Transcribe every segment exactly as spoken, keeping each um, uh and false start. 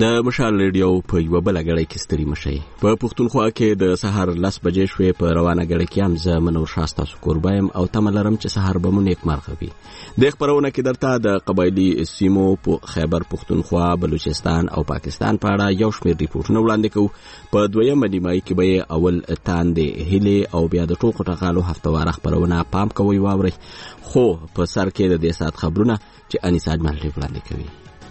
د مشال ریډیو په یو بل غړې کې ستړي مشي په پښتونخوا کې د سحر لس بجې شوې په روانه غړې کې هم زه منور شاستا سکوربایم او تملرم چې سحر به مونږ یک مرغوي د خبرونه کې درته د قبایلی سیمو په خیبر پښتونخوا بلوچستان او پاکستان په اړه یو شمېر ریپورتونه وړاندې کوو په دویمه نیمایي کې به اول تاندې هلي او بیا د ټوکو ټقالو هفتوار خبرونه پام کوي واوري خو په سر کې د دې سات خبرونه چې انیسا اجمل وړاندې کوي.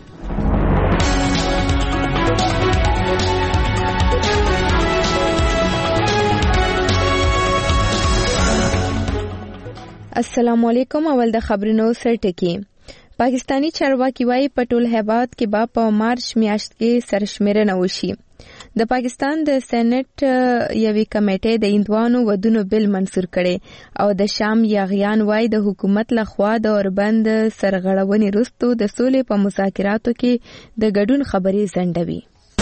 السلام علیکم. اول د خبرونو سرټکی. پاکستانی چارواکي وايي په ټول هیواد کې به په مارچ میاشت کې سرشمیرنه وشي. د پاکستان د سېنات یوې کمیټې د هندوانو ودونو بل منسور کړي او د شام یاغیان وايي د حکومت لخوا د اوربند سرغړونې وروسته د سولې په مذاکراتو کې د ګډون خبرې ځنډوي.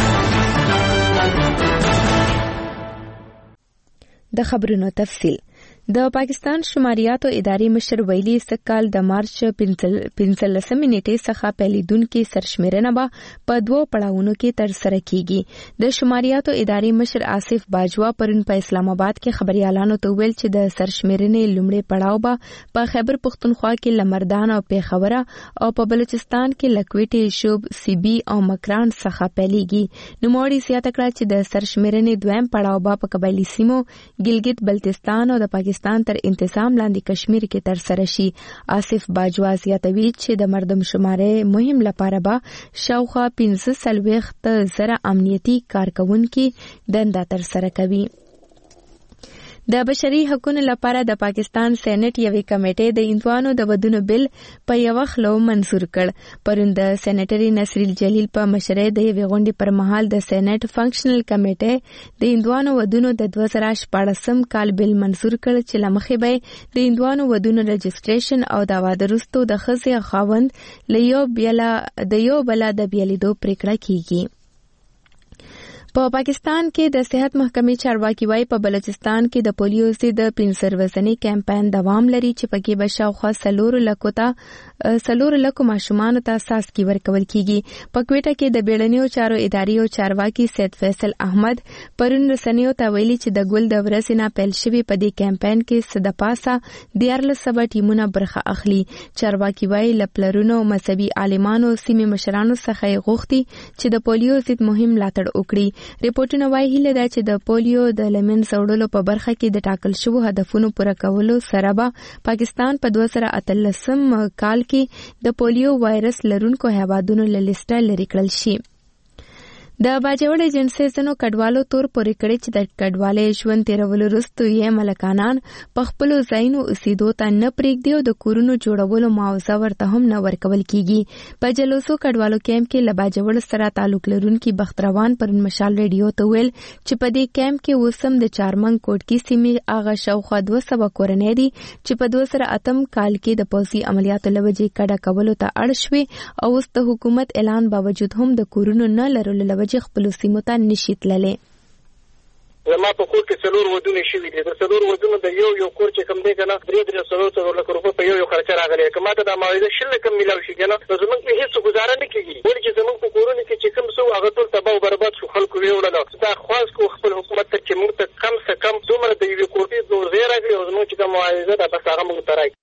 د خبرونو تفصیل. د پاکستان شماریاتو ادارې مشر ویلي سکال د مارچ پنځلسمې نیټې څخه پیلیدونکو سرشمیرنه به په دوه پړاوونو کې تر سره کیږي. د شماریاتو ادارې مشر آصف باجوا پرون په اسلام آباد کې خبريالانو ته ویل چې د سرشمیرنې لومړی پړاو به په خیبر پښتونخوا کې لمردان او پیښور او په بلوچستان کې لکوټي شوب سیبي او مکران څخه پیلېږي. نوموړي زیاته کړه چې د سرشمیرنې دویم پړاو به په قبایلی سیمو ګلګت بلتستان او د پاکستان تر انتظام لاندې کشمیر کې تر سره شي. آصف باجوا زیاتوي چې د مردم شمارې مهم لپاره به شاوخوا پنځه څلوېښت زره امنیتي کارکونکي دنده تر سره کوي. د بشري حقوقو لپاره د پاکستان سېنات یوې کمیټې د هندوانو د ودونو بل په یو خلو منسور کړ. پرون د سېنیټري نصرل جلیل په مشرۍ د یوې غونډې پر مهال د سېنات فنکشنل کمیټې د هندوانو ودونو د دوه زره شپاړسم کال بل منسور کړ چې لمخې به د هندوانو ودونو رجسټریشن او د واده وروسته د ښځې خاوند له یو بل د یو بل د بیلیدو پریکړه کیږي. په پاکستان کې د صحت محکمې چارواکي وايي په بلوچستان کې د پولیو ضد پنځه ورځنی کمپاین دوام لري چې پکې به شاوخوا څلور لکو ته څلور لکو ماشومانو ته څاڅکي ورکول کیږي. په کوټه کې د بیړنیو چارو ادارې او چارواکي سید فیصل احمد پرون رسنیو ته ویلي چې د ګل د ورځې نه پیل شوی په دې کمپاین کې صد پاسه دیارلس سبا ټیمونه برخه اخلي. چارواکي وايي لپلرونو مذهبي عالمانو سیمې مشرانو څخه غوښتي چې د پولیو ضد مهم ملاتړ وکړي. ریپورتونه وايي هیله ده چې د پولیو د لمن سوړلو په برخه کې د ټاکل شوو هدفونو پوره کولو سره به پاکستان په دوه زره اتلسم کال کې د پولیو وایرس لرونکو هیوادونو له لیسټه لرې کړل شي. د باجوړ ایجنسی زنو کډوالو تور پورې کړی چې د کډوالۍ ژوند تیرولو وروسته یې ملکانان په خپلو ځایونو اوسېدو ته نه پرېږدي او د کورونو جوړولو معاوضه ورته هم نه ورکول کیږي. په جلوسو کډوالو کیمپ کې له باجوړ سره تعلق لرونکي بختروان پرون مشال ریډیو ته ویل چې په دې کیمپ کې اوس هم د چارمنګ کوټکي سیمې هغه شاوخوا دوه سوه کورنۍ دي چې په دوه زره اتم کال کې د پوځي عملیاتو له وجې کډه کولو ته اړ شوې او اوس د حکومت اعلان باوجود هم د کورونو نه لرلو له وجې خپلو سیمو ته نشي تللی. زما په کور کې څلور ودونه شوي دي. د څلور ودونو د یو یو کور چې کوم دی که نه درې درې څلور څلور لکه روپۍ په یو یو خرچه راغلی. که ما ته دا معاوضه شل لکه میلاو شي که نه نو زموږ کې هېڅ ګزاره نه کېږي. ولې چې زموږ په کورونو کې چې کوم څه وو هغه ټول تباه او برباد شو. خلکو ویې وړله. دا خواست کوو خپل حکومت ته چې موږ ته کم څه کم دومره د یوې کوټې دوزې راکړي او زموږ چې کوم معاوضه ده بس هغه موږ ته راکړي.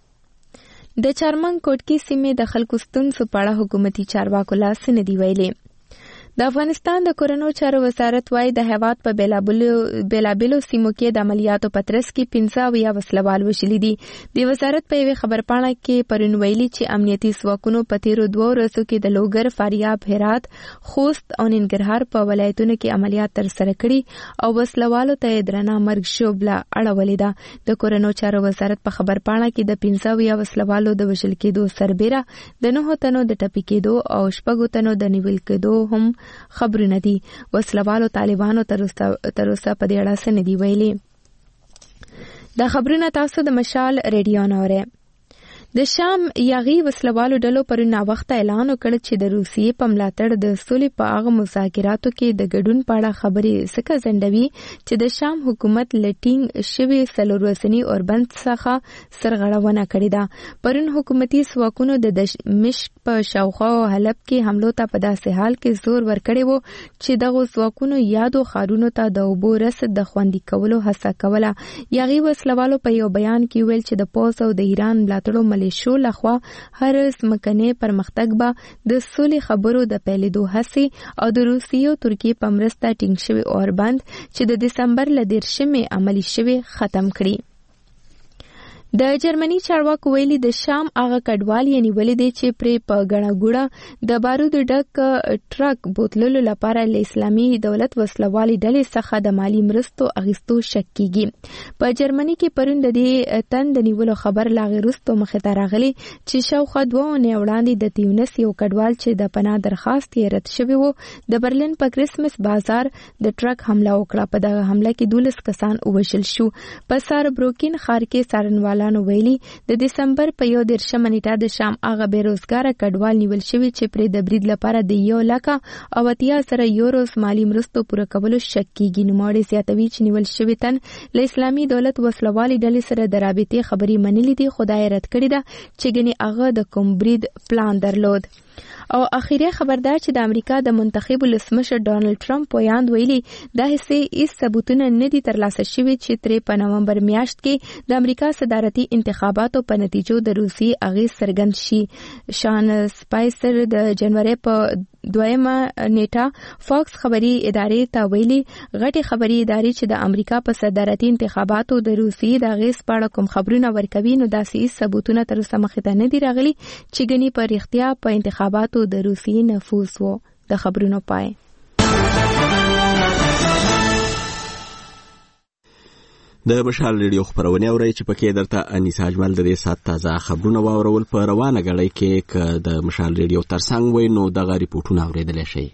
د چارمنګ کوټکي سیمې د خلکو ستونزو په اړه حکومتي چارواکو لاس نه دی ویلي. د افغانستان د کورونو چارو وزارت وايي د هیواد په بیلابیلو سیمو کې د عملیاتو په ترڅ کې پنځه اویا وسلوال وشلي دي. د وزارت په یوې خبرپاڼه کې پرون ویلي چې امنیتي ځواکونو په تیرو دوه ورځو کې د لوګر، فاریاب، هرات، خوست او ننګرهار په ولایتونو کې عملیات ترسره کړي او وسلوالو ته درنه مرګ ژوبله اړولې ده. د کورونو چارو وزارت په خبرپاڼه کې د پنځه اویا وسلوالو د وژل کېدو سربیره د نهو تنو د ټپي کېدو او شپږو تنو د نیول کېدو هم خبرونه دي. وسلوالو طالبانو تر اوسه په دې اړه څه نه دي ویلي. دا خبرونه تاسو د مشال ریډیو نه اورئ. د شام یاغي وسلوالو ډلو پر ناوخته اعلان وکړ چې د روسیې په ملاتړ د سولې په هغه مذاکراتو کې د ګډون په اړه خبرې څخه ځنډوي چې د شام حکومت لټینګ شوی څلور ورځني اوربند څخه سرغړونه کړې ده. پرون حکومتي ځواکونو د دمشق په شاوخوا او حلب کې حملو ته په داسې حال کې زور ورکړی و چې دغه ځواکونو یادو ښارونو ته د اوبو رسد د خوندي کولو هڅه کوله. یاغي وسلوالو په یو بیان کې ویل چې د پوځ او د ایران ملاتړو شو لخوا هر ځمکنی پرمختګ به د سولې خبرو د پیلېدو هڅې او د روسیې او ترکیې په مرسته ټینګ شوی اوربند چې د دسمبر له دېرشمې عملي شوی ختم کړي. د جرمني چارواکو ویلي د شام هغه کډوال یې نیولې دی چې پرې په ګڼه ګوڼه د بارودو ډک ټرک بوتللو لپاره له اسلامي دولت وسلوالې ډلې څخه د مالي مرستو اخیستو شک کیږي. په جرمني کې پرون د دې تن د نیولو خبر لا غیر وروسته مخې ته راغلی چې شاوخوا دوه اونۍ وړاندې د تیونس یو کډوال چې د پناه درخواست یې رد شوی و د برلین په کرسمس بازار د ټرک حمله وکړه. په دغه حمله کې دولس کسان ووژل شو. په ساربروکین ښار کې څارنوال نو ویلي د دسمبر په یو دېرشمه نیټه د شام هغه بیروزګاره کډوال نیول شوي چې پرې د برید لپاره د یو لکه او اتیا زره یوروز مالي مرستو پوره کولو شک کیږي. نوموړی زیاتوي چې نیول شوي تن له اسلامي دولت وسلوالې ډلې سره د رابطې خبرې منلې دي خو دا یې رد کړې ده چې ګنې هغه د کوم برید پلان درلود. او اخیری خبردار چې د امریکا د منتخب ولسمشر ډانلډ ټرمپ ویاند ویلي دا هیڅ هیڅ ثبوتونه نه دي ترلاسه شوي چې ترې په نومبر میاشت کې د امریکا صدارتي انتخاباتو په نتیجو د روسیې اغیز څرګند شي. شان سپایسر د جنوري په دویمه نیټه فاکس خبري ادارې ته ویلي غټي خبري ادارې چې د امریکا په صدارتي انتخاباتو د روسیې د اغیز په اړه کوم خبرونه ورکوي نو داسې هیڅ ثبوتونه تر اوسه مخې ته نه دي راغلي چې ګنې په رښتیا په انتخاباتو د روسیې نفوذ وو. د خبرونو پای. د مشال ریډیو خبرونه اورئ چې پکې درته انیسا اجمل د دې سات تازه خبرونه واورول په روانه غړۍ کې ک د مشال ریډیو ترڅنګ وای نو دغه ریپورتونه اوریدل شي.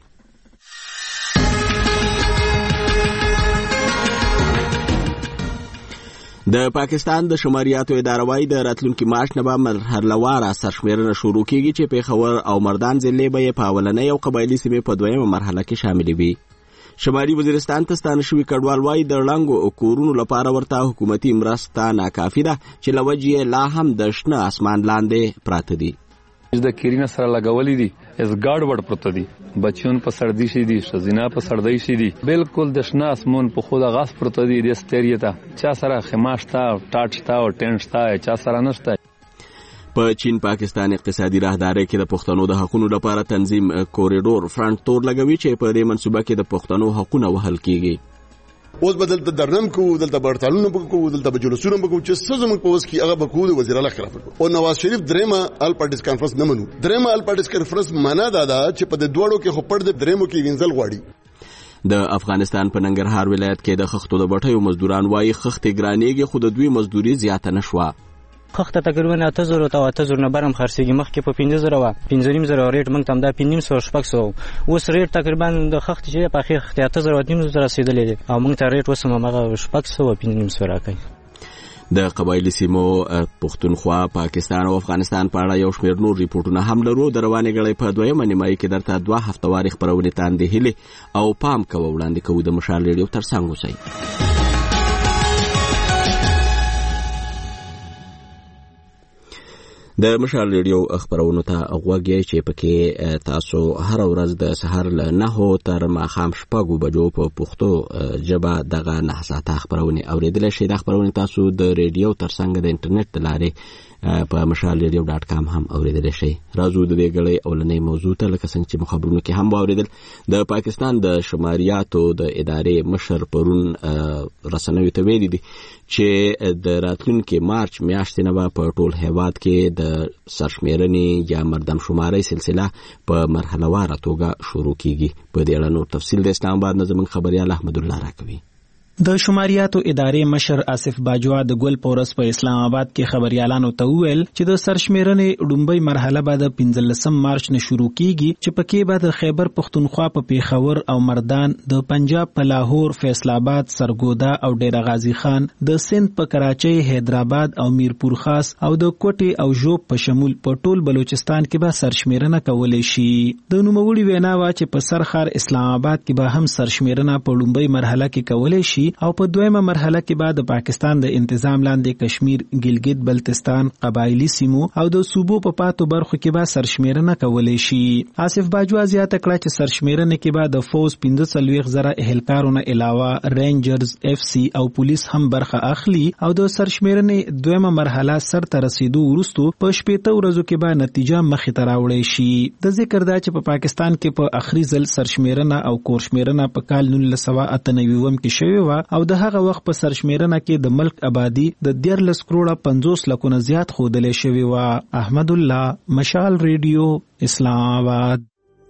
د پاکستان د شماریاتو اداره وايي د راتلونکي مارچ نه به مرحلهواره سرشمېرنه شروع کیږي چې پېښور او مردان ضلع به په اولنۍ او قبایلي سیمې په دویمه مرحله کې شاملې وي. شمالي وزیرستان ته ستانه شوي کډوال وايي د ړنګو کورونو لپاره ورته حکومتي مرسته ناکافي ده چې له وجې لا هم د شنه اسمان لاندې پراته دي. د کیرینه سره لګولې دي اس ګاډ وړ پروت دي بچون په سردی شي دي شزینا په سردی شي دي بالکل د شنه اسمون په خود غاس پروت دي د ستریتا چا سره خماشتا ټاټشتا او ټنشتا چا سره نشته. په چین پاکستان اقتصادي راهداري کې د پښتنو د حقوقو لپاره تنظیم کوریډور فرنٹ تور لګوي چې په دې منصوبه کې د پښتنو حقوقونه وهل کیږي. اوس بدل ته درنم کو دلته برتالونو کو دلته بجلسونو کو چې سزم په اوس کې هغه بکو د وزیر اعلی خلاف او نواز شریف دریمه ال پارټیز کانفرنس نه منو. دریمه ال پارټیز کانفرنس معنا دا ده چې په دوړو کې خو پړ د دریمو کې وینځل غواړي. د افغانستان په ننګرهار ولایت کې د خښتو د بټیو مزدوران وايي خښتې ګرانېږي خو د دوی مزدوري زیاته نشوه. خښته تقریبا اته زره او اته زره نه برم خرڅېږي. مخکې په پنځه زره وه پنځه نیم زره ریټ موږ ته همدا پنځه نیم سوه شپږ سوه اوس ریټ تقریبا د خښتې چې دی پخې خښتې اته زره اته نیم زره رسېدلی دی او موږ ته ریټ اوس هم هماغه شپږ سوه پنځه نیم سوه راکوي. د قبایلي سیمو پښتونخوا پاکستان او افغانستان په اړه یو شمېر نور ریپورټونه هم لرو. د روانې غړۍ په دویمه نیمایي کې درته دوه هفتوارې خپرونې ته اندېهلې او پام کوه وړاندې کوو. د مشال ریډیو ترڅنګ اوسئ. د مشال ریډیو خبرونو ته غوږ یې چې پکې تاسو هر ورځ د سهار له نهو تر ماښام شپږو بجو په پښتو ژبه دغه نه ساعته خبرونه اوریدلی شئ. د خبرونه تاسو د ریډیو ترڅنګ د انټرنیټ لارې په مشال ریډیو ډاټ کام هم اوریدلی شئ. راځو د دې غړۍ اولنۍ موضوع ته لکه څنګه چې مخابرونو کې هم واوریدل. د پاکستان د شماریاتو د ادارې مشر پرون رسنیو ته ویلي دي چې د راتلونکي مارچ میاشتې نه به په ټول هیواد کې د سرشمېرنې یا مردم شمارۍ سلسله په مرحلهواره توګه شروع کیږي. په دې اړه نور تفصیل د اسلام آباد نه زموږ خبریال احمد الله راکوي. د شماریاتو ادارې مشر آصف باجوا د ګل پورس په اسلام آباد کې خبريالانو ته وویل چې د سرشمیرنې ډومبۍ مرحله به د پنځلسم مارچ نه شروع کیږي چې پکې به د خیبر پختونخوا په پیښور او مردان، د پنجاب په لاهور، فیصل آباد، سرګودا او ډیره غازی خان، د سند په کراچۍ، حیدرآباد او میرپور خاص او د کوټي او ژوب په شمول په ټول بلوچستان کې به سرشمیرنه کولای شي. د نوموړي وینا وا چې په سرخار اسلام آباد کې به هم سرشمیرنه په ډومبۍ مرحله کې کولای شي او په دویمه مرحله کې بعد د پاکستان د انتظام لاندې کشمیر، ګلګت بلتستان، قبایلی سیمو او د صوبو په پاتو برخو کې به سرشمیرنه کولای شي. آصف باجوا زیاته کړه چې سرشمیرنه کې به د فوز پنځه څلوېښت زره اهلکارونه علاوه رینجرز، اف سی او پولیس هم برخه اخلي او د سرشمیرنې دویمه مرحله سر ته رسیدو وروسته په شپږ ورځو کې به نتیجه مخې ته راوړی شي. د ذکر دا چې په پا پاکستان کې په اخري ځل سرشمیرنه او کورشمیرنه په کال نولس سوه اته نوي وم کې شوې وه او د هغه وخت په سرشمیرنه کې د ملک آبادی د دیارلس کروڑه پنځوس لکونه زیات ښودلی شوې وه. احمد الله، مشال ریډیو، اسلام آباد.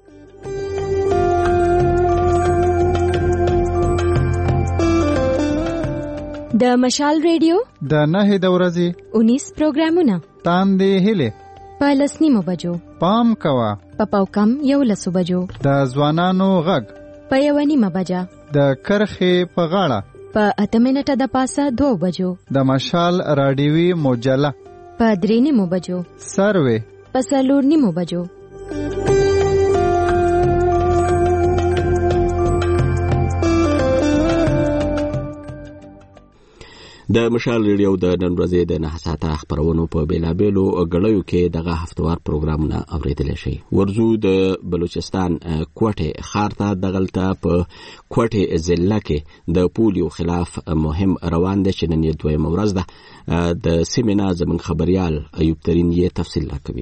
د مشال ریډیو د نهه د ورځې اونیس پروګرامونه تاندې هله په لسنیمو بجو پام کوا په پاوکم یو لسو بجو د ځوانانو غږ په یو نیمه بجه د کرخې په غاړه په اته منټه د پاسه دوه بجو د مشال راډیوي مجله په درې نیمو بجو سروي په څلور نیمو بجو. د مشال ریډیو د نن ورځې د نه ساعته خبرونو په بیلابېلو غړیو کې دغه هفتوار پروګرامونه اوریدل شي. ورزو د بلوچستان کوټه خارته دغلطه په کوټه ضلع کې د پولیو خلاف مهم روان دي چې نن یې دویمه ورځ ده. د سیمینار زمون خبريال ایوب ترين یې تفصیل راکوي.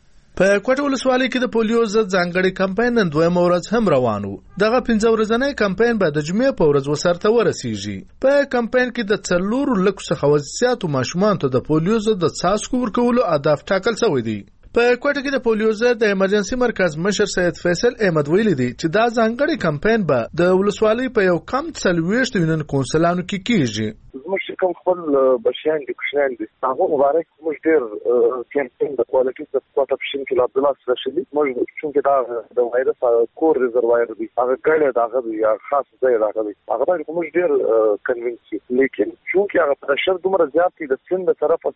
په کوټه ولسوالۍ کې د پولیو ضد ځانګړي کمپاین نن دویمه ورځ هم روان و. دغه پنځه ورځنی کمپاین به د جمعې په ورځ وسرته ورسیږي. په کمپاین کې د څلورو لکو څخه زیاتو ماشومانو ته د پولیو ضد د څاڅکو ورکولو اهداف ټاکل شوي دي. په کوټه کې د پولیو ضد د ایمرجنسي مرکز مشر سید فیصل احمد ویلي دی چې دا ځانګړي کمپاین به د ولسوالۍ په یو کم څلوېښت یونین کونسلانو کې کیږي. زموږ کوم خپل بچیان دي کوشنیان دي هغه مبارک موږ ډېر کمپاین د کوالټي د کوټه پښین کې عبد الله سپیشلی موږ چې دا د وایرس کور ریزروایر دی هغه کړه دا هغه یا خاص ځای راغلی هغه باندې موږ ډېر کنوینس لیکن چې هغه پرشر دومره زیات دی د سند طرف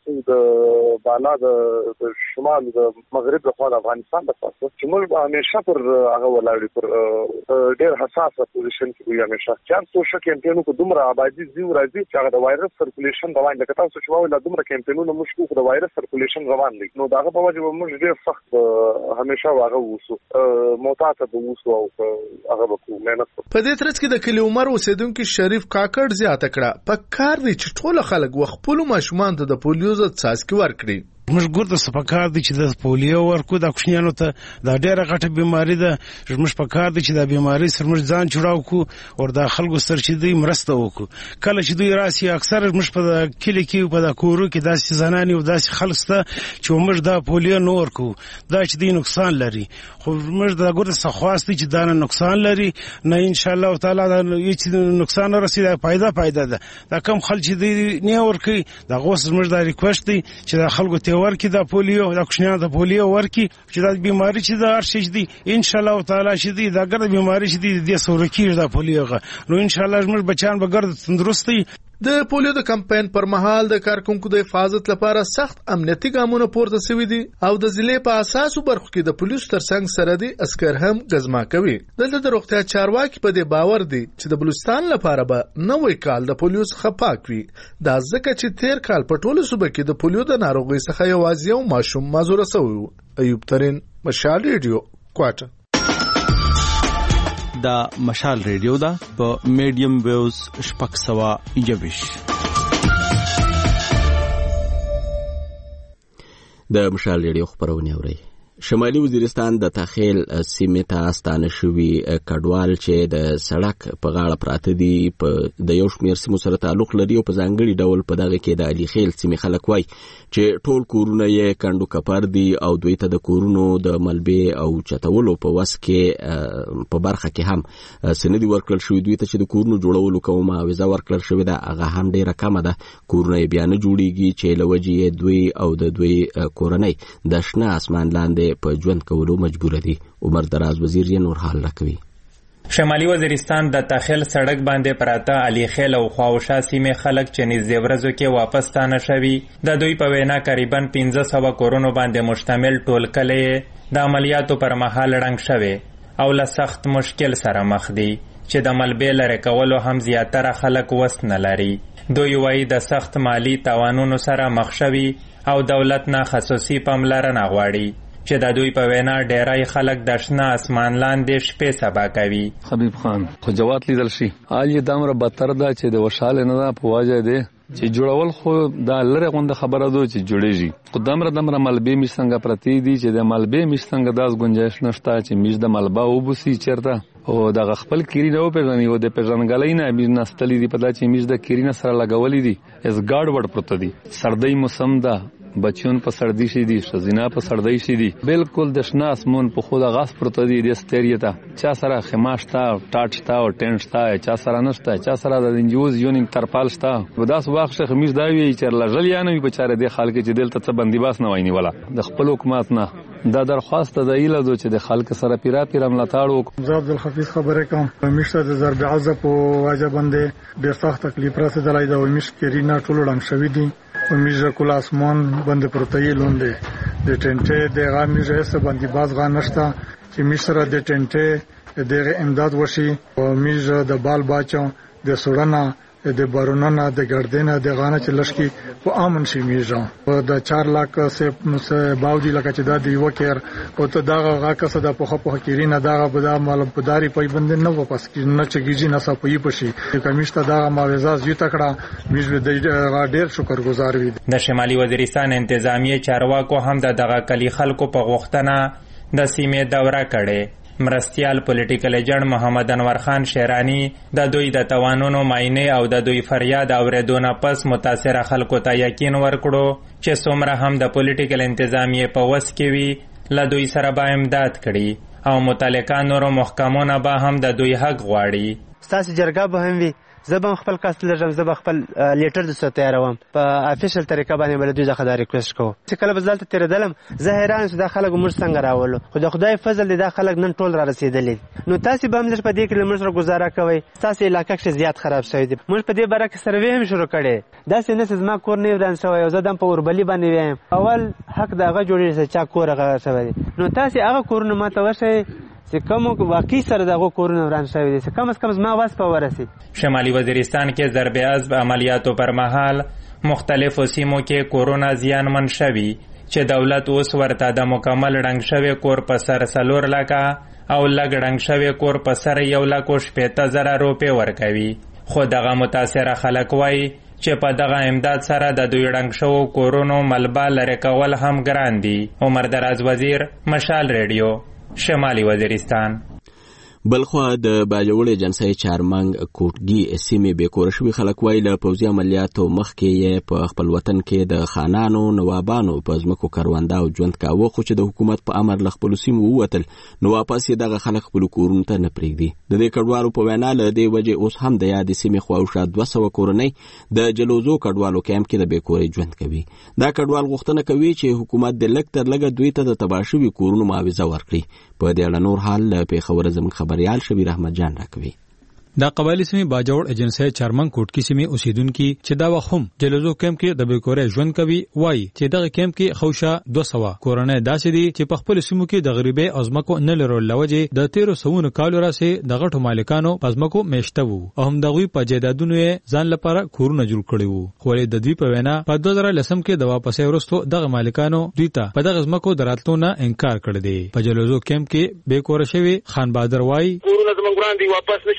د بالا د شمال د مغرب د خوا افغانستان د پاسه چې موږ همیشه پر هغه ولاړ پر ډېر حساسه پوزیشن کې وي همیشه چانس تو شو کمپاینونو کو دومره آبادی زیو راځي چې د وایرس سرکولیشن روان دي. کته څه شوی لا دومره کمپاینونو مشکوک د وایرس سرکولیشن روان دي نو داغه په وجه موږ ډېر سخت همیشه واغه وسو موتاته د وسو او هغه وکړو مهنت. په دې ترڅ کې د کلی عمر اوسیدونکو شریف کاکړ زیاته کړه په کار دي چې ټول خلک وخپلو ماشومان ته د پولیو ضد څاڅکي ورکړي. موږ ګورته سپکار دي چې د پولیو ورکو د کوشنیانو ته دا ډېره غټه بیماری ده. موږ په کار دي چې د بیماری سره موږ ځان جوړاو کو او د خلکو سره چې دوی مرسته وکړو. کله چې دوی راسي اکثر موږ په کلی کې په د کورو کې داسې زنانې او داسې خلک ته چې موږ د پولیو نو ورکو دا چې دوی نقصان لري خو موږ د ګورته سخواست چې دا نه نقصان لري نه ان شاء الله تعالی دا هیڅ نقصان نه رسیدا پیدا پیدا ده. دا کم خلک چې دوی نه ورکي دا غوښ موږ د ریکوست دي چې د خلکو ورکی دا پولیو دا کوشنیانو ته پولیو ورکی چې دا بیماری چې دا ارشش دي ان شاء الله تعالی چې دي دا ګرځي بیماری چې دي د سورکیږي دا پولیو نو ان شاء الله موږ بچان به ګرځي تندرستي. د پولیو د کمپاین پر مهال د کارکونکو د حفاظت لپاره سخت امنیتي ګامونه پورته شوي دي او د ضلع په اساسو برخو کې د پولیسو ترڅنګ سره دي عسكر هم غزما کوي. دلته د روغتیا چارواکي په دې باور دي چې د بلوچستان لپاره به نوې کال د پولیو څخه پاک وي. دا ځکه چې تیر کال په ټولو صوبه کې د پولیو د ناروغۍ څخه یوازې یو ماشوم معذور شوی و. ایوب ترين، مشال ریډیو، کوټه. دا مشال ریډیو دا په میډیم ویوز شپږ سوه یوویش. د مشال ریډیو خبرونه اوري. شمالي وزیرستان د تخیل سیمې ته ستانه شوي کډوال چې د سړک په غاړه پراته دي په د یو شمېر سیمو سره تعلق لري او په ځانګړي ډول په دغه کې د علي خیل سیمې خلک وایي چې ټول کورونه یې کنډو کپر دي او دوی ته د کورونو د ملبې او چتولو په وس کې په برخه کې هم سندي ورکړل شوي دوی ته چې د کورونو جوړولو کومه معاوضه ورکړل شوې ده هغه هم ډېره کمه ده. کورونه یې بیا نه جوړېږي چې له وجې دوی او د دوی کورنۍ د شنه اسمان لاندې په ژوند کولو مجبور دي. عمر دراز وزیر یې نور حال راکوي. شمالي وزیرستان د تخیل سړک باندې پراته علي خیل او خواوشا سیمې خلک چې نږدې ورځو کې واپس ستانه شوي د دوی په وینا قریبا پنځه سوه کورونو باندې مشتمل ټول کلی د عملیاتو پر مهال ړنګ شوی او له سخت مشکل سره مخ دي چې د ملبې لرې کولو هم زیاتره خلک وس نه لري. دوی وایي د سخت مالی تاوانونو سره مخ شوي او دولت نه خصوصي پاملرنه غواړي چې د دوی په وینا ډیری خلک د شنه اسمان لاندې شپې سبا کوي. حبیب خان خو جوات لیدل شي حال یې دمره بدتر ده چې د وشاله نه ده په وجه دی چې جوړول خو دا لرې غونډه خبره ده چې جوړېږي خو دمره دمره ملبې میش څنګه پرتې دي چې د ملبې میش څنګه داس گنجایش نشته چې میش د ملبه وبوسي چیرته او دغه خپل کیرینه وپېژني او د پېژنګلۍ نه میش نستلې دي په دا چې میش د کیرینه سره لګولې دي اس ګاډ وړ پروت دي. سردی موسم ده بچون په سردی شي دي شزینا په سردی شي دي بالکل د شنه اسمون په خود غاس پروت دي د ستریته چا سره خماشتا ټاټ شتا او ټینټ شتا چا سره نشته چا سره د انجوز یونیم ترپال شتا وداس واخ شیخ میش دا وی چې لږل یا نه بچاره د خلک چې دلته څه بندیباس نه وایي ولا د خپل حکومت نه دا درخواست د ایله دو چې د خلک سره پیرا پیرا ملاتړ زاب الحفیظ خبره کوم میشته د ضرب عذاب او واجب باندې ډېر سخت تکلیف راځي دلای دا میش کرینا ټول ډنګ شوی دي او میجا کول اسمان باندې پروتای لوندې د ټنټه د غا میجا سره باندې باز غا نشتا چې میشره د ټنټه د امداد وشي او میجا د بال باچو د سړنا د باروننا د ګردنه د غانه چې لشکي په امن شي میجا د چار لاک سه باودی لکه چې د یو کېر او ته دا غا کسه د په خپه کیرینه دا غا د مال پداري پي بند نه واپس کی نه چګیږي نه صفوي پشي کمیشته دا معاوضه زی تکړه میج د ډېر شکرګزار وي. د شمالي وزیرستان انتظامی چارواکو هم د دغه کلی خلکو په غوښتنه د سیمې دوره کړې. مرستیال پولیټیکل ایجنټ محمد انور خان شیرانی د دوی د توانونو ماینه او د دوی فریاد اوریدونه پس متاثره خلکو ته یقین ورکړو چې څومره هم د پولیټیکل انتظامیه په وس کې وي له دوی سره به امداد کړي او متعلقه نورو محکمونه به هم د دوی حق غواړي. ستاسو جرګه به هم وي زبم خپل کاست لږم زب خپل لیټر د سو تیاروم په افیشل طریقه باندې بل دوی ځخه دا ریکوست کو چې کله بزلت تیر دلم زه حیران شوم د خلک مر څنګه راولو خو د خدای فضل دی د خلک نن ټول را رسیدلې نو تاسو به هم لږ په دې کې لمر سره گزاره کوي تاسو علاقې کې زیات خراب شوی دی موږ په دې باره کې سروې هم شروع کړي دا څنګه زما کور نه وران شوی او زه دم په اوربلی باندې ویم اول حق دغه جوړې چې کور هغه شوی نو تاسو هغه کورونه ماته وشي چې کوم واقعي سره دغه کورونه وران شوی دي چې کم از کم زما واس په ورسي. شمالي وزیرستان کې ضرب عضب عملیاتو پر مهال مختلفو سیمو کې کورونا زیانمن شوي چې دولت اوس ورته د مکمل ړنګ شوی کور په سر څلور لکه او لږ ړنګ شوی کور په سر یو لک شپېته زره روپۍ ورکوي خو دغه متاثره خلک وایي چې په دغه امداد سره د دوی ړنګ شوو کورونو ملبه لرې کول هم ګران دي. عمر دراز وزیر مشال ریډیو شمالي وزیرستان. بلخوا د باجوړ جنسي چارمنګ کوټګي سیمې به کور شوي خلک وایي له پوځي عملیاتو مخکې یې په خپل وطن کې د خانانو نوابانو په ځمکو کرونده او ژوند کاوه خو چې د حکومت په امر له خپلو سیمو ووتل نو واپس یې دغه خلک خپلو کورونو ته نه پرېږدي. د دې کډوالو په وینا له دې وجې اوس هم د یادې سیمې خواوشا دوه سوه کورنۍ د جلوزو کډوالو کیمپ کې د بېکورۍ ژوند کوي. دا کډوال غوښتنه کوي چې حکومت د لږ تر لږه دوی ته د تباه شوي کورونو معاوضه ورکړي. په دې اړه نور حال له پېښوره زموږ خبریال شبیر احمد جان راکوي. دا قبایلی سیمې باجوړ ایجنسی چارمنګ کوټکی سیمې اوسیدونکو چې دا وخت هم جلوزو کیمپ کې د بیکورۍ ژوند کوي وایي چې دغه کیمپ کې خوشا دوه سوه کورنۍ داسې دي چې په خپل سیمو کې د غریبۍ ازمکو نه لرل لوجه د تیرو سوونو کالو راسي د غټو مالکانو پزمکو میشته وو او هم دغوی په جیدادونو ځان لپاره کورونه جوړ کړي وو خو د دوی په وینا په دوه زره لسم کې د واپسې ورستو دغه مالکانو دوی ته په دغه ازمکو دراتلو نه انکار کړی دی. په جلوزو کیمپ کې بیکور شوی خان بادر وایي کورونه زمونږ وړاندې واپس نشو تللی خان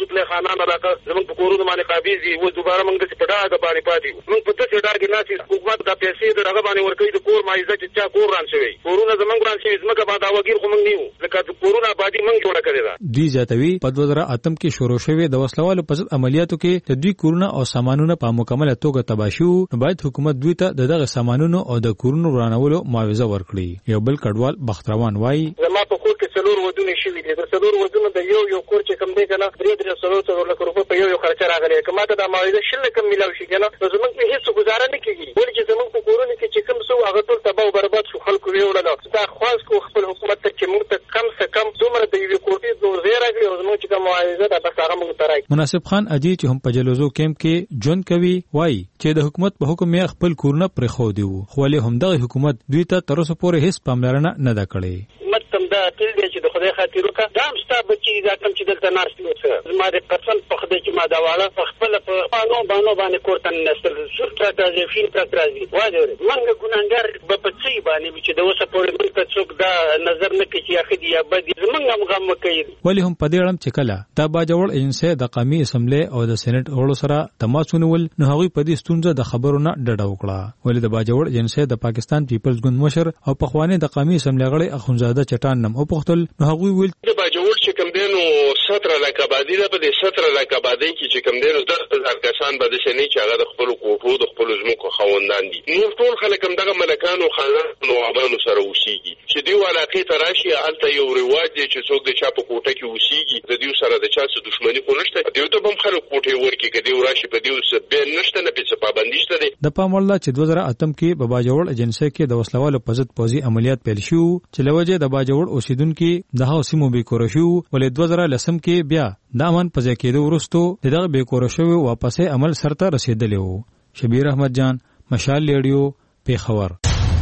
مسلمانانو علاقه زموږ په کورونو باندې قابض دي. اوس دوباره موږ داسې په ډاګه باندې پاتې یو. موږ په داسې ډاګ کې ناست حکومت دا پیسې د هغه باندې ورکوي د کور معاوضه چې چا کور ران شوی کورونه زموږ ران شوي ځمکه باندې دعواګیر خو موږ نه یو ځکه د کورونه آبادي موږ جوړه کړې ده. دوی زیاتوي په دوه زره اتم کې شروع شوې د وسلوالو په ضد عملیاتو کې د دوی کورونه او سامانونه په مکمله توګه تباه شو. باید حکومت دوی ته دغه سامانونو او د کورونو رانولو معاوضه ورکړي. یو بل کډوال بختروان وایي زما په کور کې څلور ودونه شوي دي. د څلور ودونو د یو یو کور چې کوم دی کنه درې درې سلو څلور لک روپۍ په یو یو خرچه راغلی. که ماته دا معاوضه شل کم میلاو شي کنه نو زموږ په هیڅ گزاره نه کیږي. ولې چې زموږ په کورونو کې چې کوم څه هغه ټول تباه او برباد شو. خلکو ویوړل دا خواست کو خپل حکومت ته چې موږ ته کم څه کم څومره د یوې کوټې د زیرا کې او زموږ چې کوم معاوضه ده بس هغه موږ ته راکړي. مناسب خان اجي چې هم په جلوزو کیمپ کې ژوند کوي وایي چې د حکومت په حکم یې خپل کورونه پرې خو دی وو خو له همدغه حکومت دوی ته تر اوسه پورې هیڅ پاملرنه نه ده کړې. متم دا تل دی چې د خدای خاطر وکړه دا هم ستا بچي دا کم چې دلته ناست دي څه زما د قسم په خدای چې ما دا واړه په خپله په بانو بانو باندې کور ته ننستل سور ترک راځي فیل ترک راځي وایي موږ ګناهګار به په څه باندې چې د اوسه پورې موږ ته څوک دا نظر نه کوي چې یا ښه دي یا بد دي زموږ هم غم کوي. ولې هم په دې اړم چې کله دا باجوړ ایجنسۍ د قومي اسمبلی او د سېنات غړو سره تماس ونیول نو هغوی په دې ستونزه د خبرو نه ډډه وکړه. ولې د باجوړ ایجنسۍ د پاکستان پیپلز ګوند مشر او پخوانی د قومي اسمبلی غړی اخونزاده چټان نم او پختل نو هغوی ویل د باجوړ چې کوم دینو ستره لک آبادی ده په دې ستره لک آبادی کې چې کوم دینو د هزار کسان به د شنی چې هغه د خپل کوټو د خپل زمکو خوندان دي. نور ټول خلک هم دغه ملکانو خانانو ابانو سره اوسېږي چې دی علاقې ته راشي هلته یو رواج دی چې څوک د چا په کوټه کې اوسېږي د دې سره د چا څه دښمني خو نشته. دیو ته هم خلک کوټې ورکړي که دیو راشي په دیو څه بین نشته نه پې څه پابندي شته دی. د پام وړ ده چې دوه زره اتم کې په باجوړ ایجنسۍ کې د وسلوالو په ضد پوځي عملیات پیل شو چې له وجې د باجوړ اوسېدونکي د هغو سیمو بېکوره شو. ولې دوه زره لسم کې بیا د امن په ځای کېدو وروستو دغه بېکوره شوي واپسې عمل سرته رسېدلی و. شبیر احمد جان مشال ریډیو پیښور.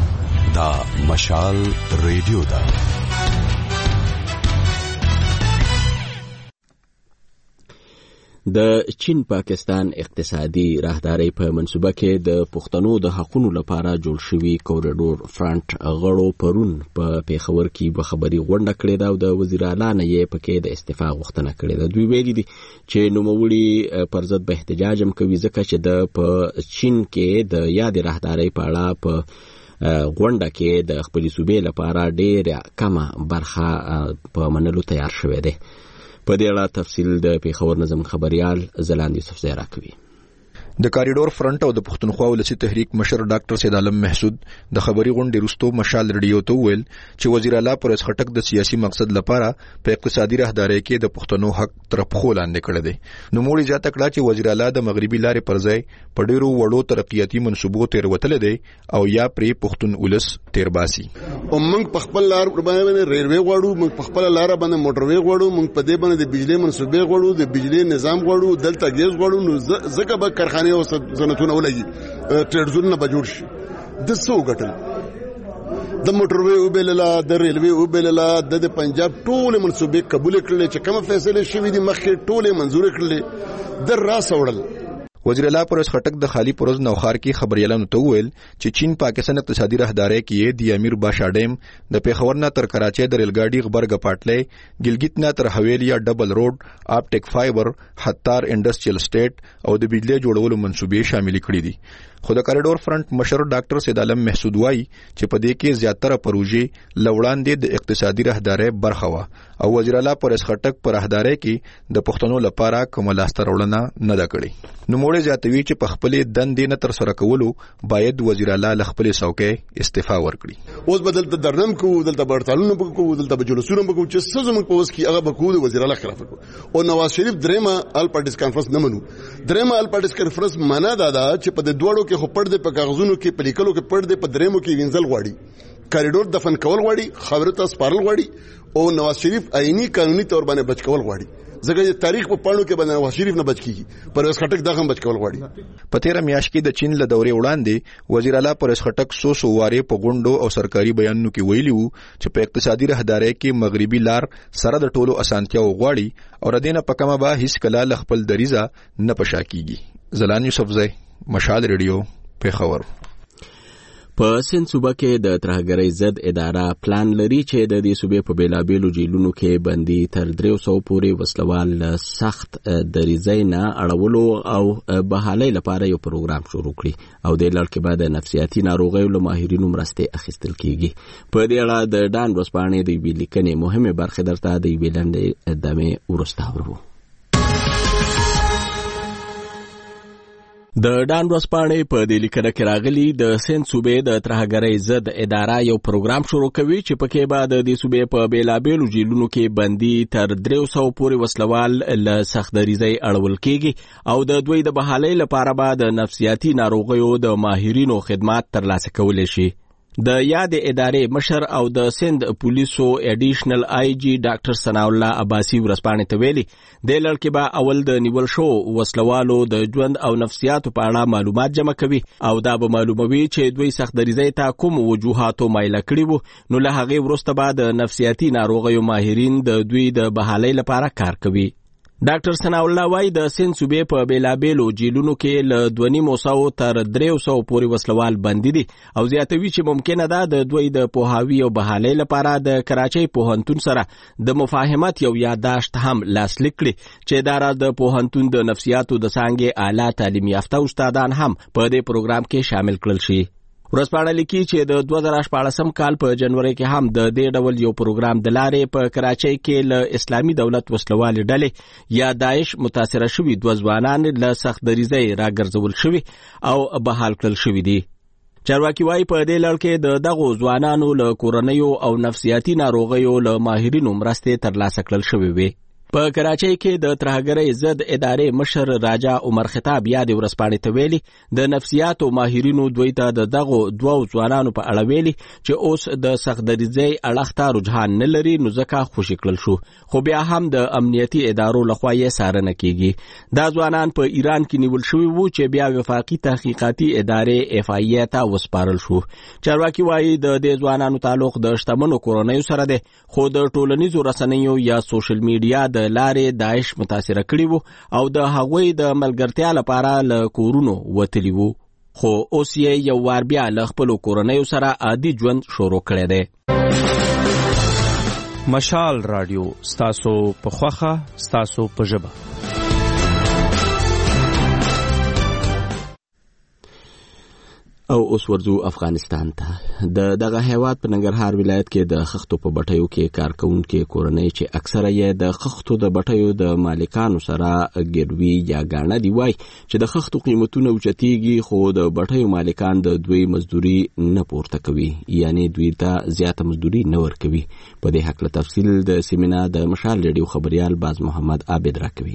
دا مشال ریډیو ده. د چین پاکستان اقتصادي راهداري په منصوبه کې د پښتنو د حقوقو لپاره جوړ شوی کوریډور فرنٹ غړو پرون په پیښور کې به خبري غونډه کړې ده او د وزیر اعلی نه یې پکې د استعفا غوښتنه کړې ده. دوی ویلي دي چې نوموړي پر ضد به احتجاج هم کوي ځکه چې د په چین کې د یاد راهداري په اړه په غونډه کې د خپل صوبې لپاره ډېره کمه برخه په منلو تیار شوی دی. په دې اړه تفصیل د پیښور نظم خبريال زلاند یوسف زیرا کوي. د کاریډور فرنٹ او د پښتونخوا ولسی تحریک مشر ډاکټر سید عالم محسود د خبري غونډې وروسته مشال ریډیو ته ویل چې وزیر اعلی پرس خټک د سیاسي مقصد لپاره په اقتصادي راهداري کې د پښتنو حق طرف خو لاندې کړی دی. نو موږ زیاته کړه چې وزیر اعلی د مغربي لارې پر ځای په ډیرو وړو ترقیاتي منصوبو تیر وتل دي او یا پرې پښتون ولس تیر باسي. او موږ په خپل لار باندې ریلوي غواړو، موږ په خپل لار باندې موټروي غواړو، موږ په دې باندې د بجلی منصوبې غواړو، د بجلی نظام غواړو، دلته ګیس غواړو. نو ځکه به کارخانه او صنعتونه ولګي ټریډزونه به جوړ شي. د څو ګټل د موټروي او بللا د ریلوي او بللا د پنجاب ټول منصوبې قبول کړل چې کوم فیصله شوی دي مخکې ټول منزور کړل در راس وړل. وزیر اعلی پرس خټک د خالی پروز نوخار کې خبريالانو ته ویل چې چین پاکستان اقتصادي راهداري کې د امیر باشا ډیم د پیښور نه تر کراچۍ د ریلګاډي غبرګ پټلې ګلګت نه تر حویلیا ډبل روډ آپټیک فایبر حتار انډستریل سټیټ او د بجلی جوړولو منصوبې شامل کړي دي. خو د کاریډور فرنٹ مشر ډاکټر سید عالم محسود وایي چې په دې کې زیاتره پروژې لوړاندې د اقتصادي راهداري برخه وه او وزیر اعلی پرس خټک پر راهداري کې د پښتنو لپاره کوم لاسته راوړنه نه ده کړې. نو موږ زیاتوي چې په خپل دندې نه تر سره کولو باید وزیر اعلی له خپل څوکۍ استعفا ورکړي. اوس بدل د درنم کو دلته برتالونو کو دلته بجلسونو کو چې څه زموږ په وس کې هغه بکو د وزیر اعلی خلاف او نواز شریف درېما ال پارټیز کانفرنس نه منو. درېما ال پارټیز کانفرنس معنا دا ده چې په دوړو کې خو پړ دې په کاغذونو کې په لیکلو کې پړ دې په درېمو کې وینځل غواړي، کاریډور دفن کول غواړي، خبرو ته سپارل غواړي او نواز شریف عیني قانوني تور باندې بچ کول غواړي. ځکه چې تاریخ په پاڼو کې باندې نواز شریف نه بچ کیږي، پرویز خټک دا هم بچ کول غواړي. په تیره میاشت کې د چین له دورې وړاندې وزیر اعلی پرویز خټک سو سو واره په غونډو او سرکاري بیانونو کې ویلي وو چې په اقتصادي راهداري کې مغربي لار سره د ټولو اسانتیاو غواړي او ردینه په کومه به هیڅ کله خپل دریزه نه پشا کیږي. زلان یوسف زئی مشال ریډیو پیښور. په سند صوبه کې د ترهګرۍ ضد اداره پلان لري چې د دې صوبې په بیلابیلو جیلونو کې بندي تر درې سوه پورې وسلوال سخت دریځۍ نه اړولو او بحالۍ لپاره یو پروګرام شروع کړي او د لړ کې بعد نفسیاتي ناروغیو له ماهرینو مرستې اخیستل کیږي. په دې اړه د ډان ورځپاڼې د یوې لیکنې مهمه برخه درته د یوې لنډې دمې وروسته اورو. د ډان ورځپاڼې په دې لیکنه کې راغلي د سند صوبې د ترهګرۍ ضد اداره یو پروګرام شروع کوي چې پکې به د دې صوبې په بیلابیلو جیلونو کې بندي تر درې سوه پورې وسلوال له سخت دریځۍ اړول کیږي او د دوی د بحالۍ لپاره به د نفسیاتي ناروغیو د ماهرینو خدمات ترلاسه کولی شي. د یاد ادارې مشر او د سند پولیسو اډیشنل آی جی ډاکټر ثناء الله عباسی ورځپاڼې ته ویلي د لړ کې به اول د نیول شو وسلوالو د ژوند او نفسیاتو په اړه معلومات جمع کوي او دا به معلوموي چې دوی سخت دریځۍ ته کوم وجوهاتو مایله کړي وو نو له هغې وروسته به د نفسیاتي ناروغیو ماهرین د دوی د بحالۍ لپاره کار کوي. ډاکټر ثناء الله وايي د سند صوبې په بیلابیلو جیلونو کې له دوه نیمو سوو تر درې سوو پورې وسلوال بندي دي او زیاتوي چې ممکنه ده د دوی د پوهاوي او بحالۍ لپاره د کراچۍ پوهنتون سره د مفاهمت یو یادداشت هم لاسلیک کړي چې دا د پوهنتون د نفسیاتو د څانګې اعلی تعلیم یافته استادان هم په دې پروګرام کې شامل کړل شي. ورځپاڼه لیکي چې د دوه زره شپاړسم کال په جنوري کې هم د دې ډول یو پروګرام د لارې په کراچۍ کې له اسلامي دولت وسلوالې ډلې یا داعش متاثره شوي دوه ځوانان له سخت دریځۍ راګرځول شوي او بحال کړل شوي دي. چارواکي وايي په دې لړ کې د دغو ځوانانو له کورنیو او نفسیاتي ناروغیو له ماهرینو مرستې ترلاسه کړل شوې وي. په کراچۍ کې د ترهګرۍ ضد ادارې مشر راجا عمر خطاب یاد ورځپاڼې ته ویلي د نفسیاتو ماهرینو دوی ته د دغو دوو ځوانانو په اړه ویلي چې اوس د سخت دریځۍ اړخ ته رجحان نه لري نو ځکه خوشي کړل شو خو بیا هم د امنیتي ادارو لخوا یې څارنه کیږي. دا ځوانان په ایران کې نیول شوي وو چې بیا وفاقي تحقیقاتي ادارې اف آی ای ته وسپارل شو. چارواکي وايي د دې ځوانانو تعلق د شتمنو کورنیو سره دی خو د ټولنیزو رسنیو یا سوشل میډیا د لارې داعش متاثره کړي وو او د هغوی د ملګرتیا لپاره له کورونو وتلي وو خو اوس یې یو وار بیا له خپلو کورنیو سره عادي ژوند شروع کړی دی. مشال رادیو ستاسو په خوښه ستاسو په ژبه. او اوس ورځو افغانستان ته. د دغه هیواد په ننګرهار ولایت کې د خښتو په بټیو کې کارکونکو کورنۍ چې اکثره یې د خښتو د بټیو د مالکانو سره ګډوي یا ګاڼه دی وای چې د خښتو قیمتونه اوچتېږي خو د بټیو مالکان د دوی مزدوري نه پورته کوي یعنی دوی ته زیاته مزدوري نه ورکوي. په دې حق له تفصیل د سیمینار د مشال ریډیو خبريال باز محمد عابد راکوي.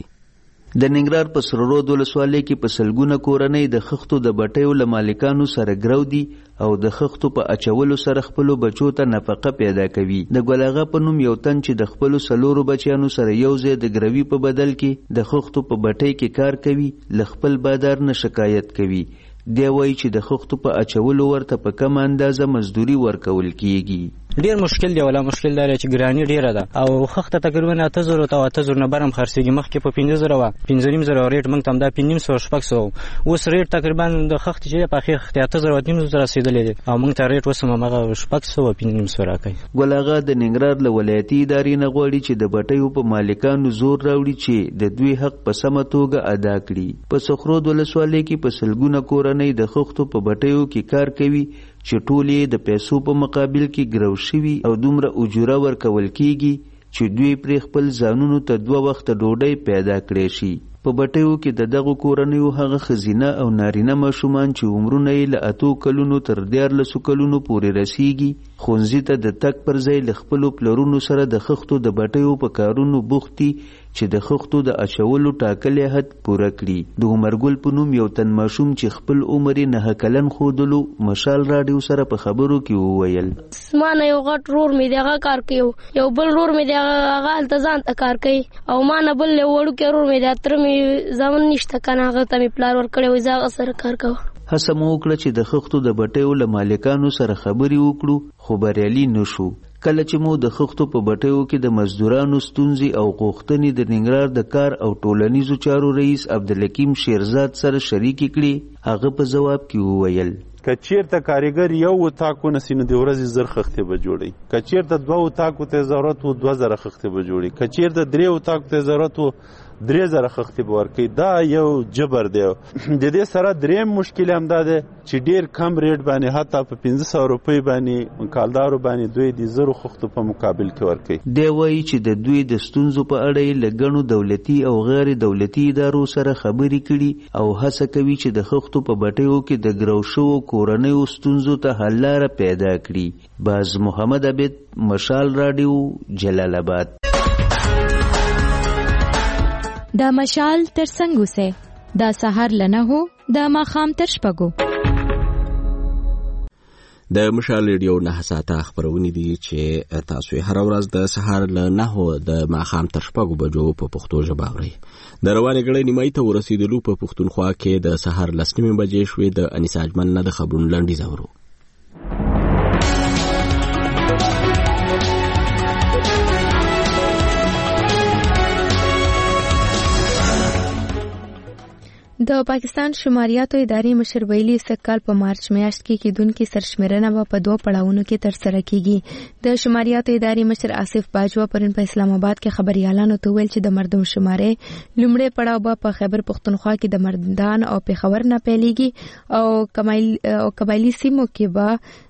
د ننګرهار په سرورود ولسوالۍ کې په سلګونه کورنۍ د خښتو د بټیو له مالکانو سره ګرو دي او د خښتو په اچولو سره خپلو بچو ته نفقه پیدا کوي. د ګل اغا په نوم یو تن چې د خپلو څلورو بچیانو سره یو ځای د ګروي په بدل کې د خښتو په بټۍ کې کار کوي له خپل بادار نه شکایت کوي. دی وایي چې د خښتو په اچولو ورته په کم اندازه مزدوري ورکول کیږي. ډیر مشکل دی ولا مشکل دی چې ګرانی ډیره ده او خښته تقریبا اته زره او اته زره نه برم خرڅيږي مخکې په پنځه زره و پنځه نیم زره ریټ موږ تم دا پنځه سوه شپږ سوه اوس ریټ تقریبا د خښت چې په اخر اته زره نیم زره رسیدلې دي او موږ ته ریټ وسمه مغه شپږ سوه پنځه نیم سوه راکړي. ګلاغا د ننګرهار له ولایتي ادارې نه غواړي چې د بټیو په مالکانو زور راوړي چې د دوی حق په سمه توګه ادا کړي. په سخرود ولسوالۍ کې په سلګونه کورنۍ د خښتو په بټیو کې کار کوي چې ټولې د پیسو په مقابل کې ګرو شوي او دومره اجوره ورکول کیږي چې دوی پرې خپل ځانونو ته دوه وخته ډوډۍ پیدا کړی شي. په بټیو کې د دغو کورنیو هغه ښځینه او نارینه ماشومان چې عمرونه یې له اتو کلونو تر دیارلسو کلونو پورې رسیږي ښوونځي ته د تګ پر ځای له خپلو پلرونو سره د خښتو د بټیو په کارونو بوخت دي چې د خښتو د اچولو ټاکلی حد پوره کړي. د عمرګل په نوم یو تن ماشوم چې خپل عمر یې نهه کلن ښودلو مشال راډیو سره په خبرو کې وویل ما نه یو غټ رور مې دی هغه کار کوي یو بل رور مې دی هغه هلته ځان ته کار کوي او ما نه بل یو وړوکی رور مې دی تره مې زامن نشته که نه هغه ته مې پلار ورکړی وایي زه هغه سره کار کوه. هڅه مو وکړه چې د خښتو د بټیو له مالکانو سره خبرې وکړو خو بریالي نه شو. کله چې مو د خښتو په بټیو کې د مزدورانو ستونزې او غوښتنې د ننګرهار د کار او ټولنیزو چارو رئیس عبدالحکیم شیرزاد سره شریکې کړي، هغه په ځواب کې وویل که چیرته کاریګر یو اتاق ونسي نو د ورځې زر خښتې به جوړوي، که چیرته دوه اتاقو ته ضرورت و دوه زره خښتې به جوړوي، که چیرته درې اتاقو ته ضرورت و درې زره خښتې به ورکوي. دا یو جبر دی. د دې سره دریم مشکل هم دا دی چې ډېر کم ریټ باندې حتی په پنځه سوه روپۍ باندې کالدارو باندې دوی د زرو خښتو په مقابل کې ورکوي. دی وایي چې د دوی د ستونزو په اړه یې له ګڼو دولتي او غیر دولتي ادارو سره خبرې کړي او هڅه کوي چې د خښتو په بټیو کې د ګرو شوو کورنیو ستونزو ته حل لاره پیدا کړي. باز محمد عبید، مشال راډیو، جلال آباد. دا مشال تر څنګه سه دا سحر لنه هو دا ماخام تر شپګو. د مشال ریډیو نه ساته خبرونه دي چې تاسو هر ورځ د سحر لنه هو د ماخام تر شپګو بجو په پښتو ژبه غړي. د روانې غړې نیمای ته ورسېدلو په پښتونخوا کې د سحر لسنیمه بجې شوې. د انیس اجمل نه د خبرونو لنډیز اورو. د پاکستان شماریاتو ادارې مشر ویلي سکهال په مارچ میاشت کې کیدونکې سرشمیرنه به په دوه پړاوونو کې ترسره کیږي. د شماریاتو ادارې مشر آصف باجوا پرون په اسلام آباد کې خبريالانو ته ویل چې د مردم شمارې لومړی پړاو به په خیبر پختونخوا کې د مردان او پیښور نه پیلېږي او کمایل او قبایلی سیمو کې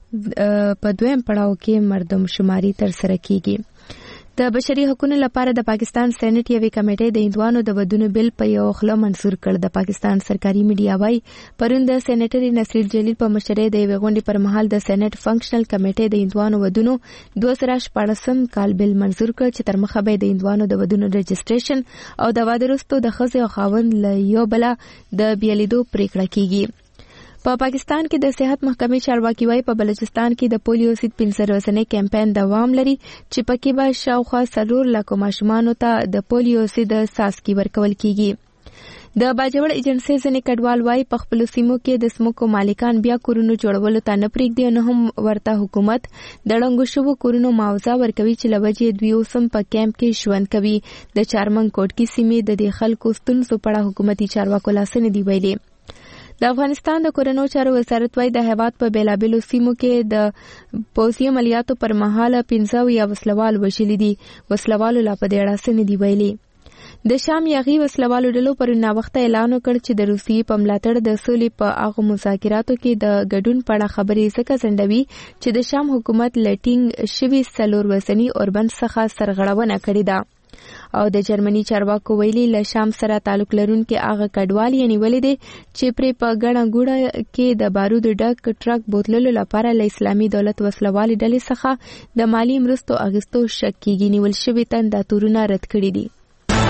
به په دویم پړاو کې مردم شماري ترسره کیږي. د بشري حقوقو لپاره د پاکستان سېنات یوې کمیټې د هندوانو د ودونو بل په یو خله منزور کړ. د پاکستان سرکاري میډیا وايي پرون د سېنیټري نصیر جلیل په مشرۍ د یوې غونډې پر مهال د سېنات فنکشنل کمیټې د هندوانو ودونو دوه زره شپاړسم کال بل منزور کړ چې تر مخه به د هندوانو د ودونو رجسټریشن او د واده وروسته د ښځې او خاوند له یو بل د بیلیدو پریکړه کیږي. په پا پاکستان کې د صحت محکمې چارواکي وايي په بلوچستان کې د پولیو ضد پنځه ورځنی کمپاین دوام لري چې پکې به شاوخوا څلور لکه ماشومانو ته د پولیو ضد څاڅکي ورکول کیږي. د باجوړ ایجنسی ځینې کډوال وايي په خپلو سیمو کې د سمکو مالکان بیا کورونو جوړولو ته نه پرېږدي نه هم ورته حکومت د ړنګو شوو کورونو معاوضه ورکوي چې له وجې دوی اوس هم په کیمپ کې ژوند کوي. د چارمنګ کوټکي سیمې د دې خلکو ستونزو په اړه حکومتي چارواکو لاسنې دی ویلي. د افغانستان د کورونو چارو وزارت وايي د هیواد په بیلابیلو سیمو کې د پوځي عملیاتو پر مهال پنځه یا وسلوال وشلي دي. وسلوالو لا په دې اړه څه نه دی ویلي. د شام یاغي وسلوالو ډلو پر ناوخته اعلان وکړ چې د روسیې په ملاتړ د سولې په هغه مذاکراتو کې د ګډون په اړه خبرې ځکه ځنډوي چې د شام حکومت لټینګ شوي څلور ورځني اوربند څخه سرغړونه کړې ده. او د جرمني چارواکو ویلي له شام سره تعلق لرونکي هغه کډوال یې نیولې دي چې پرې په ګڼه ګوڼه کې د بارودو ډک ټرک بوتللو لپاره له اسلامي دولت وسلوالې ډلې څخه د مالی مرستو اخیستو شک کېږي. نیول شوي تن دا تورونه رد کړي دي.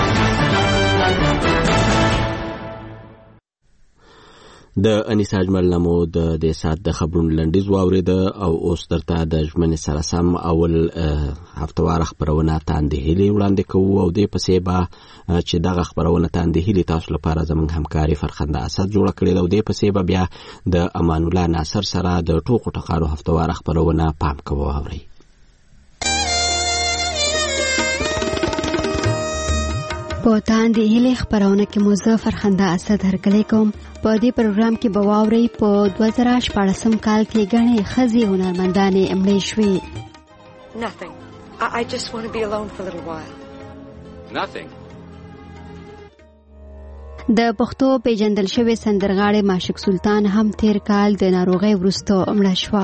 د انیس اجمل نمو د دې سات د خبرونو لنډیز واورید او اوس درته د ژمنې سره سم اول هفتوار خبرونه تاندهلي وړاندې کوو او دې پسې به چې دغه خبرونه تاندهلي تاسو لپاره زموږ همکاري فرخنده اسد جوړ کړی او دې پسې به بیا د امان الله ناصر سره د ټوکو ټکارو هفتوار خبرونه پام کوو. اوري په تاندهلي خبرونه کې مظفر خنده اسد هرکلی کوم. په دې پروګرام کې به واورئ په دوه زره شپاړسم کال کې ګڼې ښځې هنرمندانې مړې شوې. Nothing. I, I just want to be alone for a little while. Nothing. د پښتو پیژندل شوی سندرغاړی معشوق سلطان هم تیر کال د ناروغۍ وروسته مړه شوه.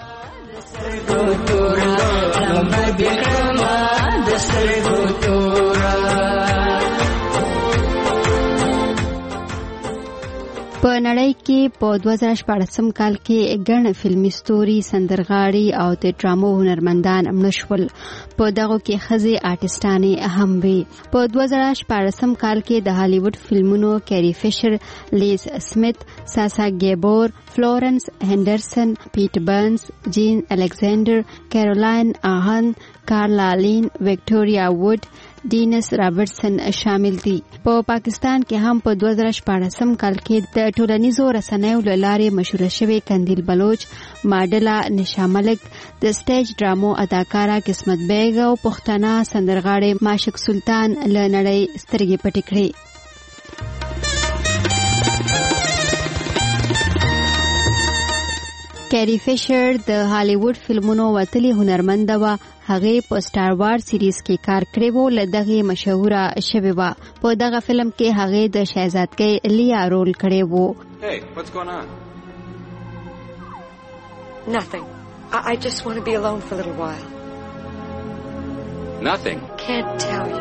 په نړۍ کې په دوه زره شپاړسم کال کې ګڼ فلمي ستوري سندرغاړي او د ډرامو هنرمندان مړه شول. په دغو کې ښځې آرټسټانې هم وې. په دوه زره شپاړسم کال کې د هالیوډ فلمونو کیری فیشر، لیز سمیت، ساسا ګیبور، فلورنس هندرسن، پیټ برنز، جین الکساندر، کیرولاین آهن، کارلا لین، وکټوریا ووډ، ډینس رابرټسن شامل دي. په پاکستان کې هم په دوه زره شپاړسم کال کې د ټولنیزو رسنیو له لارې مشهوره شوې قندیل بلوچ ماډله نشا ملک، د سټیج ډرامو اداکاره قسمت بیگ او پښتانه سندرغاړی ماشک سلطان له نړۍ سترګې پټې کړې. کیری فیشر د هالیوډ فلمونو وتلی هنرمند و. هغه په سٹار وار سیریز کې کار کړی وو. له دغه مشهوره شوی و. په دغه فلم کې هغه د شهزادګۍ لیا رول کړی وو. Hey, what's going on? Nothing. I, I just want to be alone for a little while. Nothing. Can't tell you.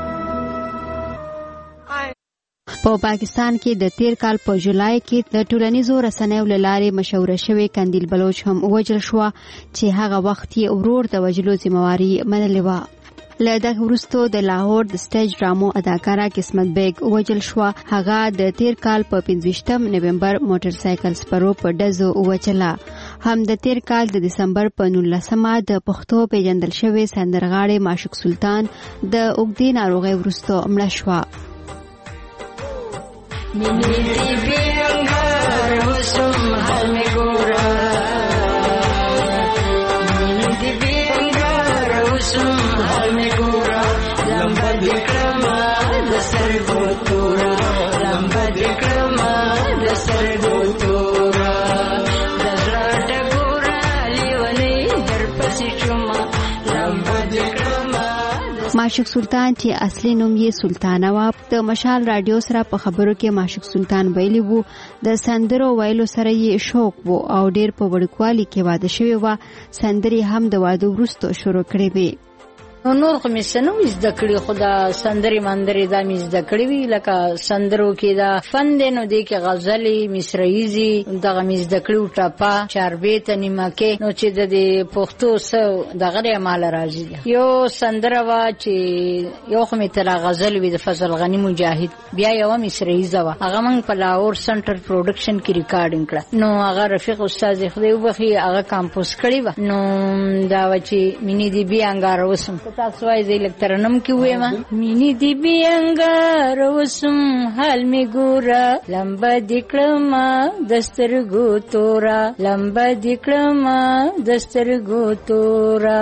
I په پاکستان کې د تیر کال په جولای کې د ټولنیزو رسنیو له لارې مشهوره شوی قندیل بلوچ هم وژل شو چې هغه وخت یې ورور د وژلو ذمہواری منلې و. له دغه وروسته د لاهور د سټیج ډرامو اداکاره قسمت بیگ وژل شو. هغه د تیر کال په پنځویشتم نومبر موټر سایکل سپرو په ډزو وچلا. هم د تیر کال د دسمبر په نولسمه د پښتو پیژندل شوی سندرغاړی ماشک سلطان د اوږدې ناروغۍ وروسته مړ شو. Mini di biangar husum hal me gora, mini di biangar husum hal me gora, lamba di krama dasar gotura, lamba di krama dasar gotura, dasar dagura liwani darpasi chuma, lamba di krama. ماشک سلطان چې اصلي نوم یې سلطانه و، د مشال رادیو سره په خبرو کې ماشک سلطان ویلی وو د سندرو ویلو سره یې شوق وو او ډیر په وړوکوالي کې واده شوی و. سندري هم د واده وروسته شروع کړې وې. نور خو مې سنو زده کړي، خو دا سندرې مندرې دا مې زده کړي وي. لکه سندرو کې دا فن دی نو دی کې غزلې مصریزي دغه مې زده کړي و، ټپه چاربیته نیمکې. نو چې د دې پښتو څه دغه دی مال راځي. یو سندره وه چې یو خو مې تر غزل وي د فضل غني مجاهد، بیا یوه مصریزه وه هغه موږ په لاهور سنټر پروډکشن کې ریکارډینګ کړه. نو هغه رفیق استاد خدای وبخي هغه کمپوز کړی وه. نو دا و چې مینی دی بیا انګار وسم تاسو وايي زه لکترنم کې وې ما مینی دی بیانګار وسم حال می ګورا لمبا دکړما دسترګو تورا لمبا دکړما دسترګو تورا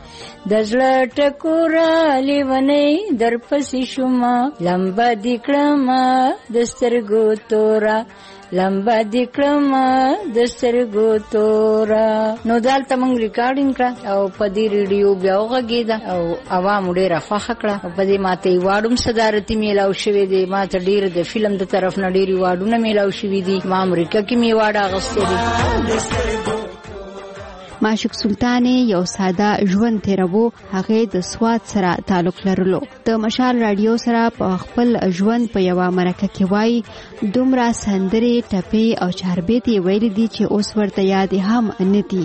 دزړه ټکورا لیونی درپسې شوما لمبا دکړما دسترګو تورا لمبا دکړما دسترګو تورا. نو دالته موږ ریکارډینګ کړه او په دې ریډیو بیا وغږېده او عوام ډېره خوښه کړه. په دې ماته ایواډ هم صدارتي میلاو شوی دی، ماته ډېر د فلم د طرف نه ډېر ایواډونه میلاو شوي دي. ما امریکا کې مې ایواډ اخیستی دی. ماشک سلطان یو ساده ژوند تیرو. هغه د سواد سره تعلق لرلو. د مشال رادیو سره په خپل ژوند په یو مرکه کې وای دومره سندرې ټپې او چاربیتې ویل دي چې اوس ورته یاد هم نه دي.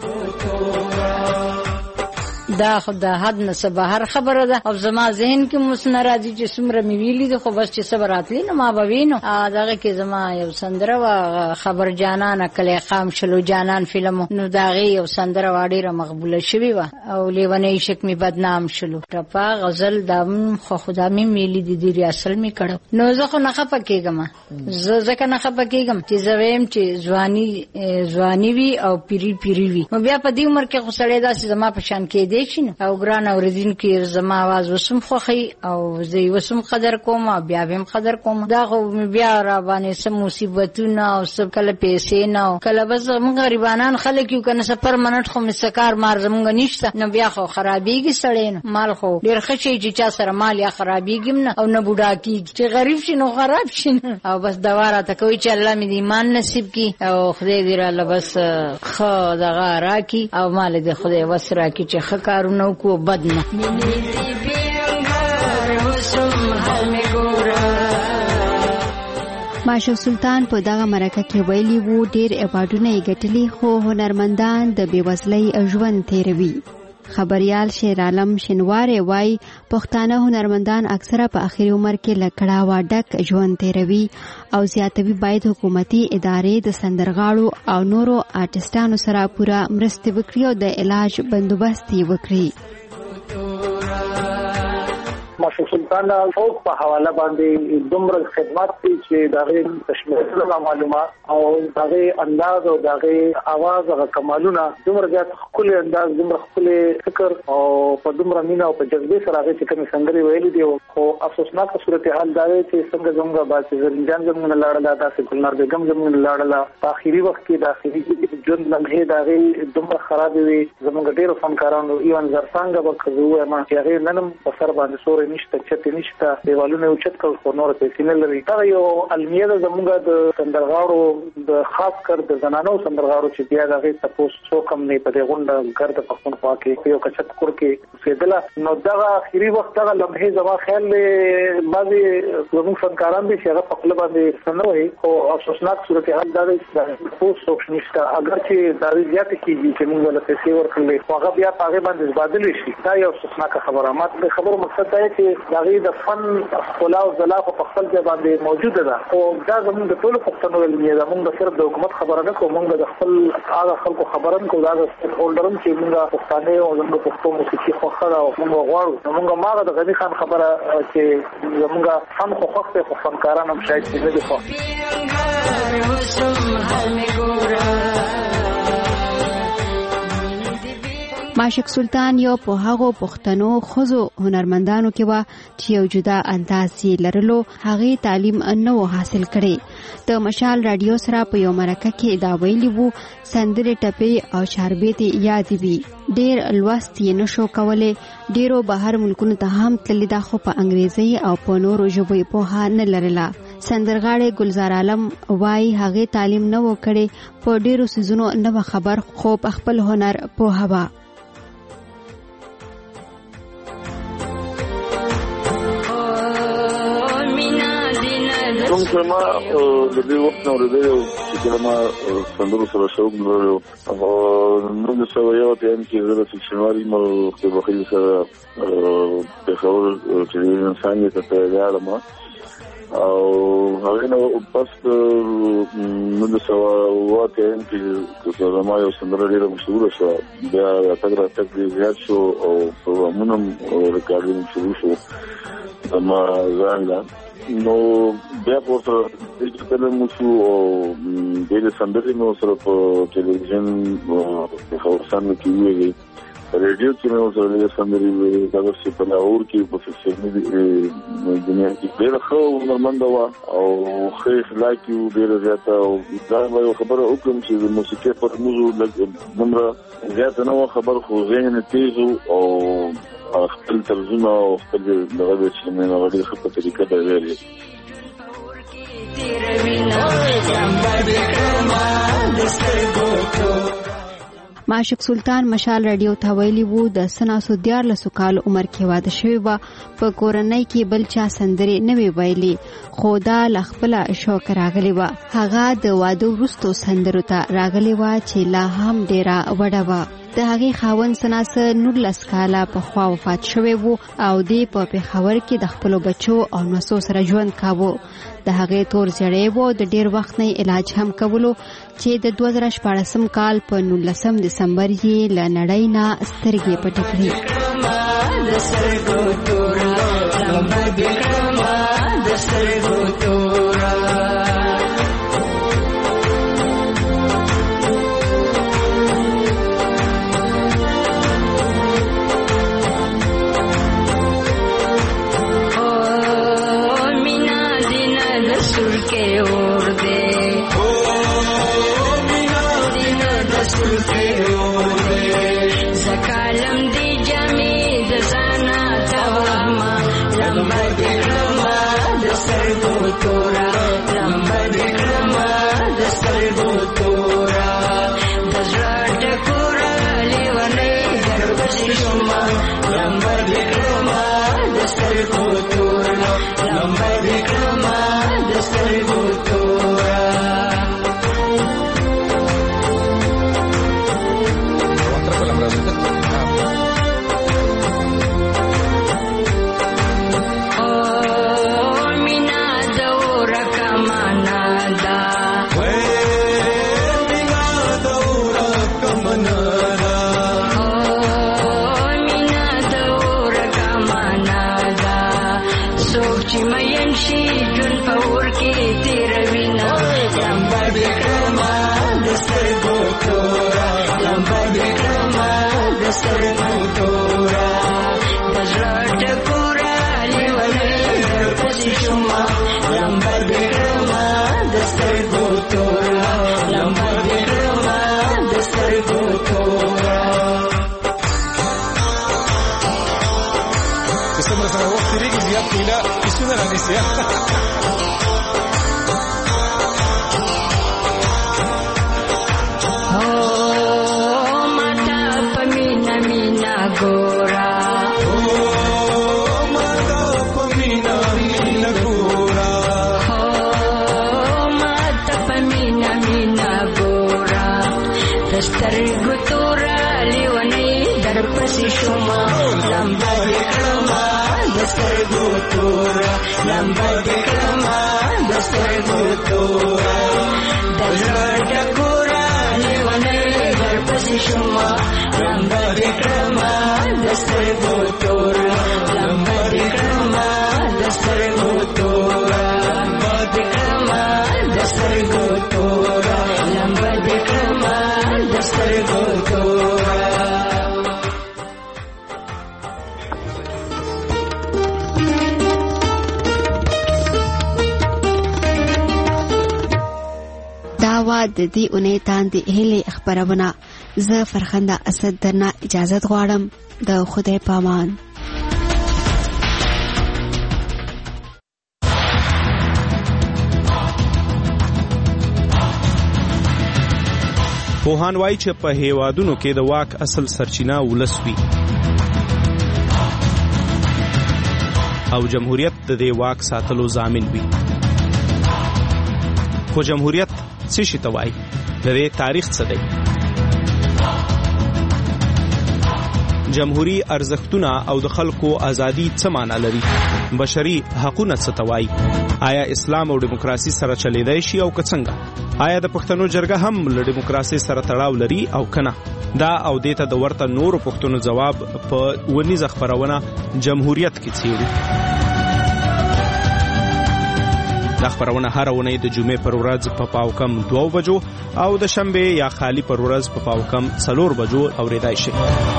دا خو د حد نه څه بهر خبره ده او زما ذهن کې مو څه نه راځي چې څومره مې ویلي دي، خو بس چې څه به راتلي نو ما به وینو. دغه کې زما یو سندره وه خبر جانان کلی خام شلو جانان فلم، نو د هغې یو سندره وه ډېره مقبوله شوې وه او لیونی عشق مې بدنام شلو. ټپه غزل دا خو خو دا مې ویلي دي ډېر اصل مې کړو. نو زه خو نه خفه کېږم، زه ځکه نه خفه کېږم چې زه ویم چې ځواني ځواني وي او پیري پیري وي. نو بیا په دې عمر کې خو سړی داسې زما په شان کېدی شي او ګران اوریدونکي زما आवाज وسم خوخي او زه وسم قدر کوم بیا هم قدر کوم. دا خو بیا را باندې سم مصیبتونه او سب کله پیسې نه کله بس موږ غریبانان خلک یو کنه سفر منټ خو مسکار مار زمونږ نشته. نو بیا خو خرابېږي سړی نو مال خو ډېر ښه شي چې چا سره مال یا خرابېږي نه او نه بوډا کېږي چې غریب شي نو خراب شي او بس دوا راته کوي چې الله مې دې ایمان نصیب کړي او خدای دې راله بس ښه دغه راکړي او مال دې خدای وس راکړي چې ښه کارونه کو بد نه. ماشک سلطان په دغه مرکه کې ویلي وو ډېر ایوارډونه یې ګټلي خو هنرمندان د بېوزلۍ ژوند تیروي. خبریال شیر عالم شینواری وای پښتانه هنرمندان اکثره په اخري عمر کې لکړه ډک ژوند تیروي او زیاتوي باید حکومتي ادارې د سندرغاړو او نورو آرټسټانو سره پوره مرسته وکړي او د علاج بندوبست وکړي. ماشوق سلطان فوق په حواله باندې دومره خدمات دي چې دغه تشمیل معلومات او دغه انداز او دغه आवाज او کمالونه دومره زیات خپل انداز دومره خپل فکر او په دومره مینا او په جذبه سره هغه چې کوم سندري ویلي دي خو افسوسناک صورتحال دا دی چې څنګه زموږ باسي زرنجان زموږ لاړه داسې ګلنار بیگم زموږ لاړه په اخیری وخت کې د اخیری ژوند لمحې دغه دومره خراب وي زموږ ډیرو فنکارانو ایوان زرسانګه به کوو ما چې هغه نن په سر باندې سورې نشته چې نشته دیوالونه اوچت کړ خو نور پیسې نه لري دا یو المیه زموږ د سندرغاړو د خاص کر د زنانو سندرغاړو چې بیا دغه تاسو څو کم نه په دې غونډه ګرد پښتونخوا کې یو کچت کور کې سیدله نو دغه اخیری وخت دغه لمحې زما خیال بعضي زموږ فنکاران دي چې هغه په خپل باندې سنوي او افسوسناک صورتحال دا دی چې تاسو څوک نشته اگر چې دا زیات کیږي چې موږ له پیسې ورکړل هغه بیا هغه باندې بدل شي دا یو افسوسناک خبره ماته د خبرو مقصد دا چې دغه د فن خلا او زلا په خپل ځای باندې موجوده ده او دا زموږ د ټولو پښتنو علمي ده موږ صرف د حکومت خبره نه کوو موږ د خپل هغه خلکو خبرن کوو دا د هولډرم چې موږ پښتانه او زموږ پښتو موسیقي خو خره او موږ غواړو موږ ماغه د غني خان خبره چې زموږ فن خو خوښته خو فنکاران هم شاید چې نه دي خو ماشق سلطان یو په هغو پښتنو خزو هنرمندانو کې و چې یو جدا انداز یې لرلو هغه تعلیم نه و حاصل کړي د مشال رادیو سره په یو مرکه کې دا ویلي وو سندرې ټپې او شربېت یاد وي ډېر لوست یې نشو کولای ډېرو بهر ملکونو ته هم تللی دا خو په انګریزي او په نورو ژبو یې په ها نه لرله سندرغاړي گلزار عالم وای هغه تعلیم نه و کړي په ډېرو سيزونو نه خبر خو په خپل هنر په هوا کوم چې ما د دې وخت نو ورته چې ما سندرو سره شوق لرلو او نو د سوي او ته چې زه د شمالي مو په بخیل سره په خبر چې انسان ته تیار ما او هغه نو پس نو د سوي او ته چې ما یو سندره ډیره مشهور شو بیا تګ را تګ زیات شو او پروګرامونه ریکارډینګ شروع شو ما ځان نو بیا په دې کې مو شو او د سندرې نو سره په ټلویزیون په خبرسان کې ویلي ریډیو کې نو سره د سندرې د تاسو په لاور کې په فکشن د دنیا کې ډېر خو نرمند و او خیف لایکو ډېر زیات او دا یو خبره وکم چې د موسیقي په موضوع نمبر زیات نو خبر خو ذهن تیز او خپل ترجمه او خپل دغه چې مې نو ډېر ښه په طریقه دا ویلي ماشق سلطان مشال رادیو ته ویلي وو د سناسو دیارلسو کال عمر کې واده شوی و په کورنۍ کې بل چا سندرې نه وی ویلي خو دا لخپله شوق راغلی و هغه د واده وروستو سندرو ته راغلی و چې لا هم ډېره وډه وه د هغې خاوند سناسه نولس کاله پخوا وفات شوی و او دی په پېښور کې د خپلو بچو او نسو سره ژوند کاوه د هغې تور زیړی و د ډېر وخت نه علاج هم کولو چې د دوه زره شپاړسم کال په نولسم دسمبر یې له نړۍ نه سترګې پټې کړې Number نیسي سترګو تورا لیونی در پسې شوما لمبه دې کړما د سترګو تورا لمبه دې کړما د سترګو تورا د زړه ډکورا لیونی در پسې شوما لمبه دې کړما د سترګو تورا لمبه دې کړما د سترګو تورا لمبه دې کړما د سترګو تورا لمبه دې کړما سترګو تورا. دا وا د دې اونۍ تاندې هلې خبرونه زه فرخنده اسد درنه اجازه غواړم د خدای پامان. پوهان وایي چې په هیوادونو کې د واک اصل سرچینه ولس وي او جمهوریت د دې واک ساتلو ضامن وي. خو جمهوریت څه شي ته وایي؟ د دې تاریخ څه دی؟ جمهوری ارزښتونه او د خلکو ازادي څه معنا لري؟ بشري حقوقونه څه ته وایي؟ آیا اسلام او دیموکراسي سره چلیدای شي او که څنګه؟ آیا د پښتنو جرګه هم له دیموکراسي سره تړاو لري او کنه؟ دا او دیته د ورته نورو پښتنو جواب په ونیزه خبرونه جمهوریت کې څیړي. دا خبرونه هر اونۍ د جمعې پر ورځ په پاو کم دوه بجو او د شنبه یا خالی پر ورځ په پاو کم څلور بجو اوریدای شي.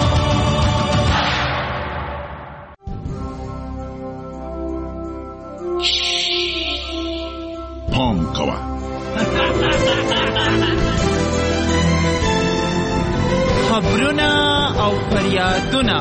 پام کوه خبرونه او فریادونه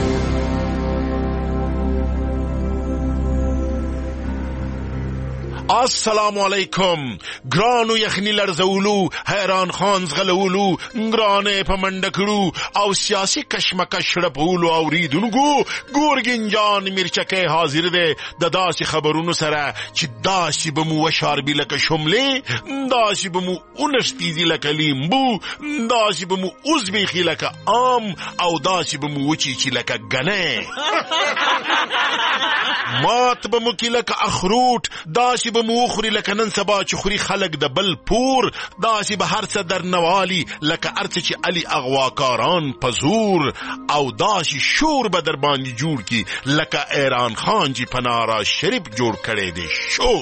السلام علیکم. ګرانو یخنی لرزولو، حیران خان زغلولو، ګرانه په منډه کړو او سیاسي کشمکش رپولو او ریدونکو ګورګین جان میرچکه حاضر ده د داسې خبرونو سره چې داسې به مو وشاربي لکه شملې، داسې به مو اونشتیزي لکه لیمبو، داسې به مو اوزبیخي لکه آم او داسې به مو وچیچي لکه ګنه، مات به مو کی لکه اخروٹ، داسې به مو خوري لکه نن سبا چې خوري خلک د بل پور، داسې به هر څه درنوالي لکه ارڅ چې علي اغواکاران پزور، او داسې شور به در باندې جوړ کی لکه ایران خان جی پنارا شریف جوړ کړي دي شو.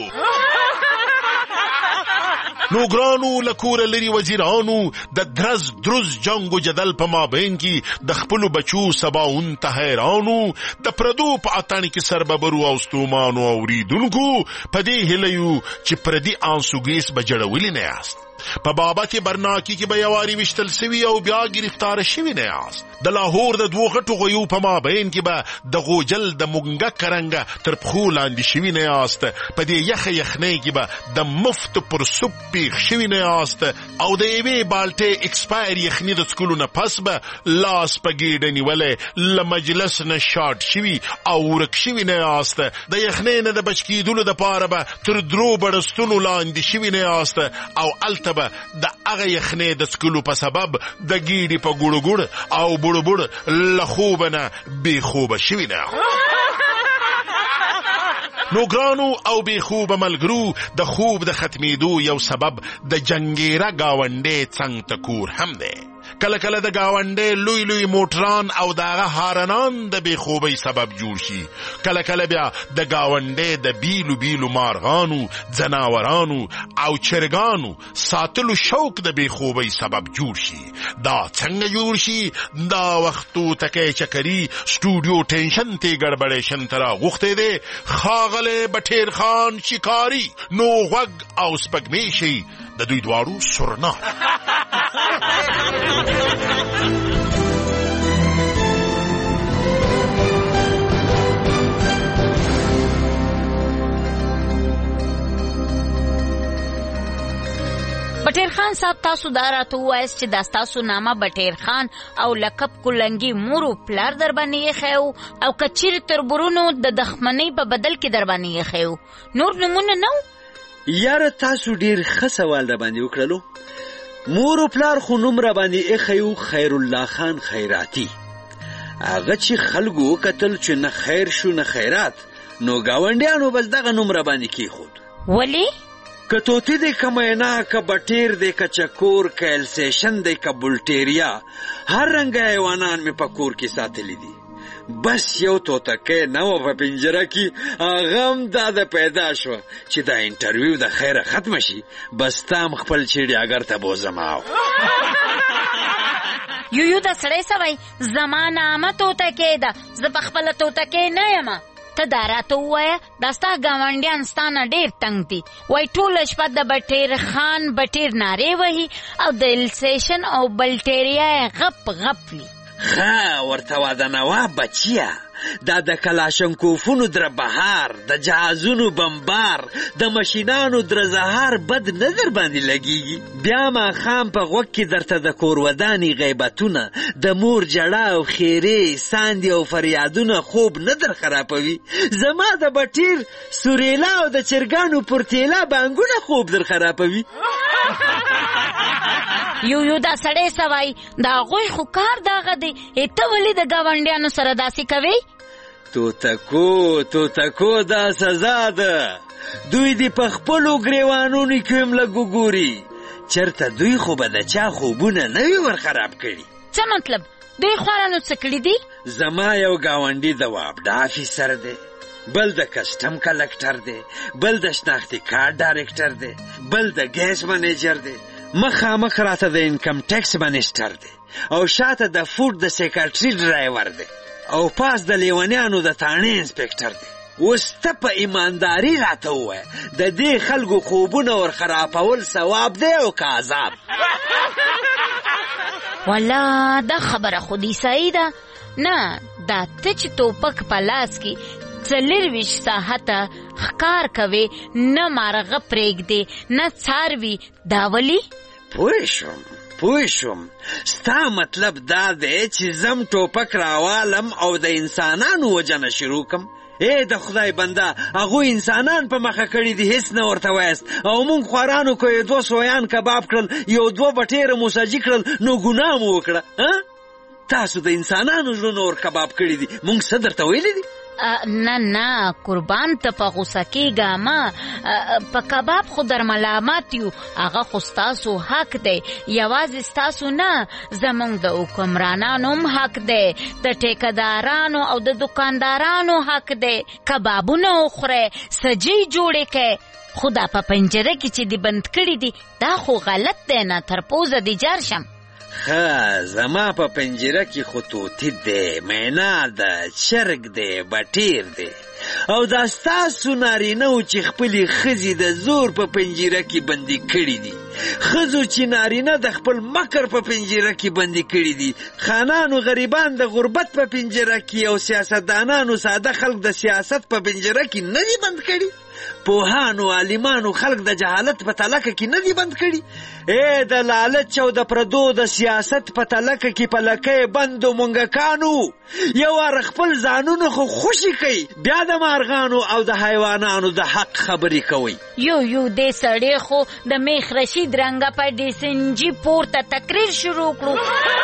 نو ګرانو لکور لري وزیرانو د درز درز جنگ و جدل په مابین کې د خپل بچو سباون ته حیرانو، د پردو په اتانی کې سرببرو او ستومانو او ریدونکو په دې هلیو چې پردي انسوګیس بجړولې نه یاست، په بابت برناکی کې به یواري وشتل سوي او بیا گرفتار شوي نه یاست، د لاهور د دوه غټو غیو په مابین کې به د غوجل د مونګه کرنګه تر پخو لاندې شوي نه یاست، په دې یخه یخنۍ کې به د مفت پر سوپ پیښ شوي نه یاست، او د یوې بالټې اکسپایر یخني د څکلو نه پس به لاس په ګېډه نیولې له مجلس نه شاټ شوي او ورک شوي نه یاست، د یخنۍ نه د بچ کېدلو دپاره به تر درو بړستونو لاندې شوي نه یاست، او الته به د هغه یخنۍ د څکلو په سبب د ګېډې په ګوړو ګوړ او بوړو بوړ له خوبه نه بې خوبه شوي نه. نو ګرانو او بې خوبه ملګرو، د خوب د ختمېدو یو سبب د جنګیره گاونډې څنګ ته کور هم دی. کله کله د گاونډې لوی لوی موټران او دغه هارنان د بې خوبۍ سبب جوړ شي، کله کله بیا د گاونډې د بیلو بیلو مارغانو، ځناورانو او چرګانو ساتلو شوق د بې خوبۍ سبب جوړ شي. دا څنګه جوړ شي؟ دا وختو تکې چکري سټوډیو ټینشن ته ګړبړېشن ترا غوښته دي خاغله بټیر خان شکاری نو غوږ او سپګمې شي د دوی دوارو سرنا. بټیر خان صاحب تاسو دا راته ووایاست چې دا ستاسو نامه بټیر خان او لقب کلنګي مور و پلار در باندې ایښی و او که چیرې تربورونو د دښمنۍ په بدل کې در باندې ایښی و، نور نومونه نه و؟ یاره تاسو ډېر ښه سوال را باندې وکړلو. مور و پلار خو نوم را باندې ایښی و خیرالله خان خیراتي. هغه چې خلکو وکتل چې نه خیر شو نه خیرات، نو ګاونډیانو بس دغه نوم را باندې کېښود. ولې؟ که طوطي دی که مینا که بټیر دی که چکور که السیشن دی که بولټیریا، هر رنګه حیوانان مې په کور کې ساتلی دي. بس یو توتکی نه و په پنجره کې، هغه هم دا د پیدا شوه چې دا انټرویو د خیره ختمه شي، بس تا هم خپل چیډیاګر ته بوځم. یو یو دا سړی سوی زما نامه توتکی ده، زه په خپله توتکی نه یم. ته دا راته ووایه دا ستا ګاونډیان ستا نه ډېر تنګ دي، وایي ټوله شپه د بټیر خان بټیر نارې وهي او د السیشن او بلټیریا یې غپ غپ وي. ښه ورته واده نواب بچیه، دا د کلاشنکوفونو در بهار، د جهازونو بمبار، د ماشینانو در زهار بد نه در باندې لګیږي. بیا ماښام په غوږ کې درته د کور ودانې غیبتونه، د مور جړه او خیرې ساندې او فریادونه خوب نه در خرابوي. زما د بټیر سوریلا او د چرګانو پرتیلا بانګونه خوب در خرابوي. یو یو دا سړی سوی د هغوی خو کار دغه دی، ته ولې د ګاونډیانو سره داسې کوې؟ توتکو توتکو دا سزا ده، دوی دی په خپلو ګریوانونو کې هم لږ وګوري، چېرته دوی خو به د چا خوبونه نه وي ورخراب کړي. څه مطلب؟ دوی خواړه نو څه کړي دي؟ زما یو ګاونډي د وابډا افیسر دی، بل د کسټم کلکټر دی، بل د شناختي کارت ډایرکټر دی، بل د ګیس منیجر دی، مخامخ راته د انکم ټیکس منیسټر دی او شاته د فوډ د سیکرټري ډرایور دی او پاس د لیونیانو د تاڼې انسپکټر دی. اوس ته په ایمانداري راته ووایه د دې خلکو خوبونه ورخرابول ثواب دی او که عذاب؟ والله دا خبره خو دې صحیح ده. نه دا ته چې توپک په لاس کې څلرویشت ساعته ښکار کوې، نه مارغه پرېږدې نه څاروي، دا ولې؟ پوه شوم پوه شوم ستا مطلب دا دی چې زم ټوپک راوالم او د انسانانو وجنه شروع کم. ای د خدای بنده، هغوی انسانان په مخه کړي دي، هیڅ نه ورته وایست، او مونږ خوارانو که یې دوه سویان کباب کړل، یو دوه بټیره موساجي کړل، نو ګناه مو وکړه. تاسو د انسانانو زړونه ور کباب کړي دي، مونږ څه درته ویلی دي؟ نه نه قربان ته په غوسه کېږه مه، په کباب خو در ملامت یو، هغه خو ستاسو حق دی، یوازې ستاسو نه زمونږ د حکمرانانو هم حق دی، د ټیکهدارانو او د دکاندارانو حق دی. کبابونه وخورئ، سجۍ جوړې کړئ، خو دا په پنجره کې چې دې بند کړي دي دا خو غلط دی نه، تر پوزه دې جار شم. ښه زما په پنجره کې خو طوطي دی، مینا ده، چرګ دی، بټیر دی، او دا ستاسو نارینهو چې خپلې ښځې د زور په پنجره کې بندي کړي دي، ښځو چې نارینه د خپل مکر په پنجره کې بندي کړي دي، خانانو غریبان د غربت په پنجره کې، او سیاستدانانو ساده خلک د سیاست په پنجره کې نه دي بند کړي، پوهانو عالمانو خلک د جهالت په تلکه کې نه دي بند کړي. ای د لالچ او د پردو د سیاست په تلکه کې په لکۍ بندو مونږکانو، یو وار خپل ځانونه خو خوشي کوي، بیا د مارغانو او د حیوانانو د حق خبرې کوي. یو یو دې سړی خو د میخ رشید رنګه په ډیسنجي پورته تقریر شروع کړو.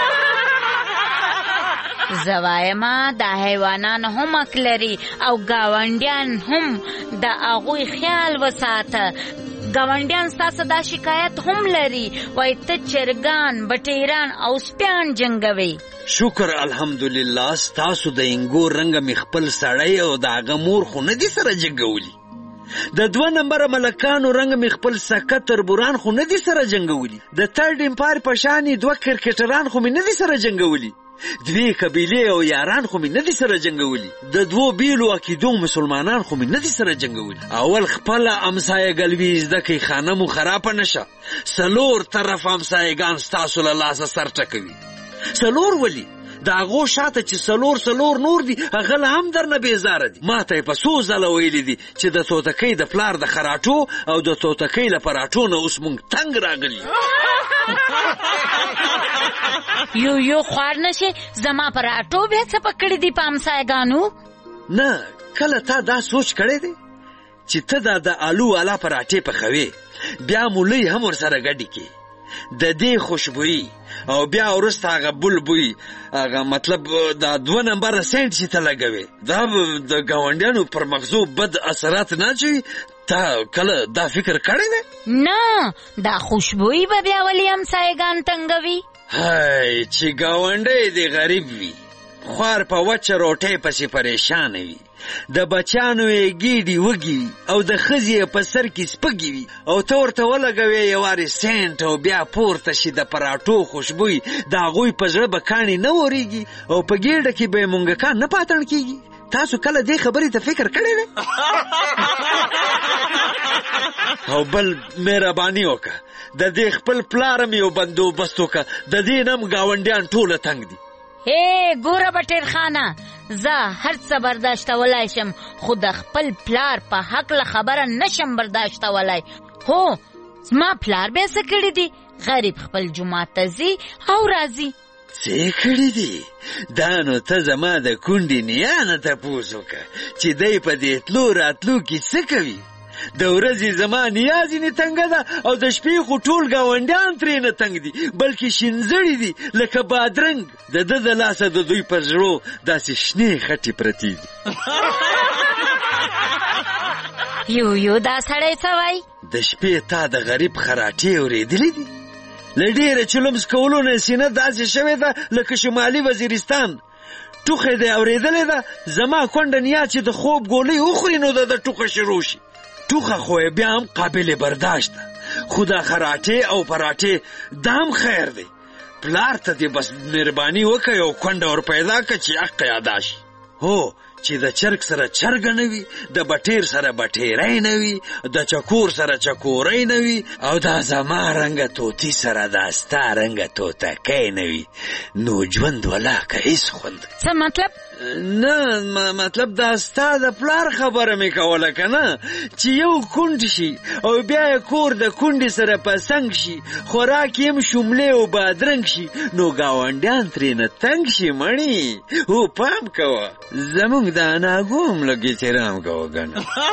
زه وایمه دا حیوانان هم حق لري او ګاونډیان هم، د هغوی خیال وساته. ګاونډیان ستاسو دا شکایت هم لري، وایي ته چرګان بټیران او سپیان جنګوي. شکر الحمدلله ستاسو د انګور رنګه مې خپل سړی او د هغه مور خو نه دي سره جنګولي، د دوه نمبره ملکانو رنګ مې خپل سکه تربوران خو نه دي سره جنګولي، د ترډ امپایر په شانې دوه کرکټران خو مې نه دي سره جنګولي، دوی قبیلې او یاران خو مې نه دي سره جنګولي، د دوو بیلو عقیدو مسلمانان خو مې نه دي سره جنګولي. اول خپله امسایه ګلوي زده کوي، خانه مو خرابه نشه، څلور طرف امسایهګان ستاسو له لاسه سر ټکوي. څلور ولي؟ د هغو شاته چې څلور څلور نور دي هغه لا هم درنه بېزاره دي. ما ته یې په څو ځله ویلي دي چې د توتکۍ د پلار د خراټو او د توتکۍ له پراټو نه اوس مونږ تنګ راغلي. یو یو خوار نشي زما پراټو بیا څه پکړې دي په همسایګانو؟ نه کله تا دا سوچ کړی دی چې ته دا د آلو والا پراټې پخوې بیا مولۍ هم ورسره ګډې کې د دې خوشبویي او بیا وروسته هغه بلبوی هغه مطلب دا دوه نمبره سینټ چې ته لګوې دا د ګاونډیانو پر مغزو بد اثرات نه اچوي؟ تا کله دا فکر کړی دی؟ نه دا خوشبویي به بیا ولې همسایګان تنګوي؟ هی چې ګاونډی دې غریب وي خوار په وچه روټۍ پسې پریشان وي د بچانو یې ګیډې وږي او د ښځې یې په سر کې سپږې وي او ته ورته ولګوې یو وارې سینټ او بیا پورته شي د پراټو خوشبوی د هغوی په زړه به کاڼي نه ورېږي او په ګیډه کې به یې مونږکان نه پاتړ کېږي. تاسو کله دې خبرې ته فکر کړی دی؟ او بل مهرباني وکړه د دې خپل پلارم یو بندوبست وکړه د دې نم ګاونډیان ټوله تنګ دي. اے ګوره بټیر خانه زه هر څه برداشتولی شم خو د خپل پلار په حقله خبره نشم برداشتولی. هو زما پلار بیا څه کړي دي؟ غریب خپل جومات ته ځي او راځي. څه کړي دي؟ دا نو ته زما د کونډې نیا نه تپوس وکړه چې دی په دې تلو راتلو کې څه کوي. د ورځې زما نیا ځینې تنګه ده او د شپې خو ټول ګاونډیان ترې نه تنګ دي بلکې شینزړي دي لکه بادرنګ. د ده د لاسه د دوی پر زړو داسې شنې خټې پرتې دي. یو یو دا سړی څه وایي؟ د شپې تا د غریب خراټې اورېدلې دي؟ له ډېره چلمس کولو نه سینه داسې شوې ده لکه شمالي وزیرستان. ټوخې دې اورېدلې ده؟ زما کونډه نیا چې د خوب ګولۍ وخوري نو د ده ټوخه شروع شي. ټوخه خو یې بیا هم قابل برداشت ده خو دا خراټې او پراټې دا هم خیر دی. پلار ته دې بس مهرباني وکړه یو کونډه ور پیدا کړه چې حق ادا شي. هو چې د چرګ سره چرګه نه وي د بټیر سره بټیری نه وي د چکور سره چکوری نه وي او دا زما رنګه توتي سره دا ستا رنګه توتکی نه وي نو ژوند ولاکه هیڅ خوند. څه مطلب؟ نه مطلب دا ستا د پلار خبره مې کوله که نه چې یو کونډ شي او بیا یې کور د کونډې سره په څنګ شي خوراک یې هم شملې او بادرنګ شي نو ګاونډیان ترې نه تنګ شي مړي. هو پام کوه زمونږ د اناګو هم لږ احترام کوه ګنه.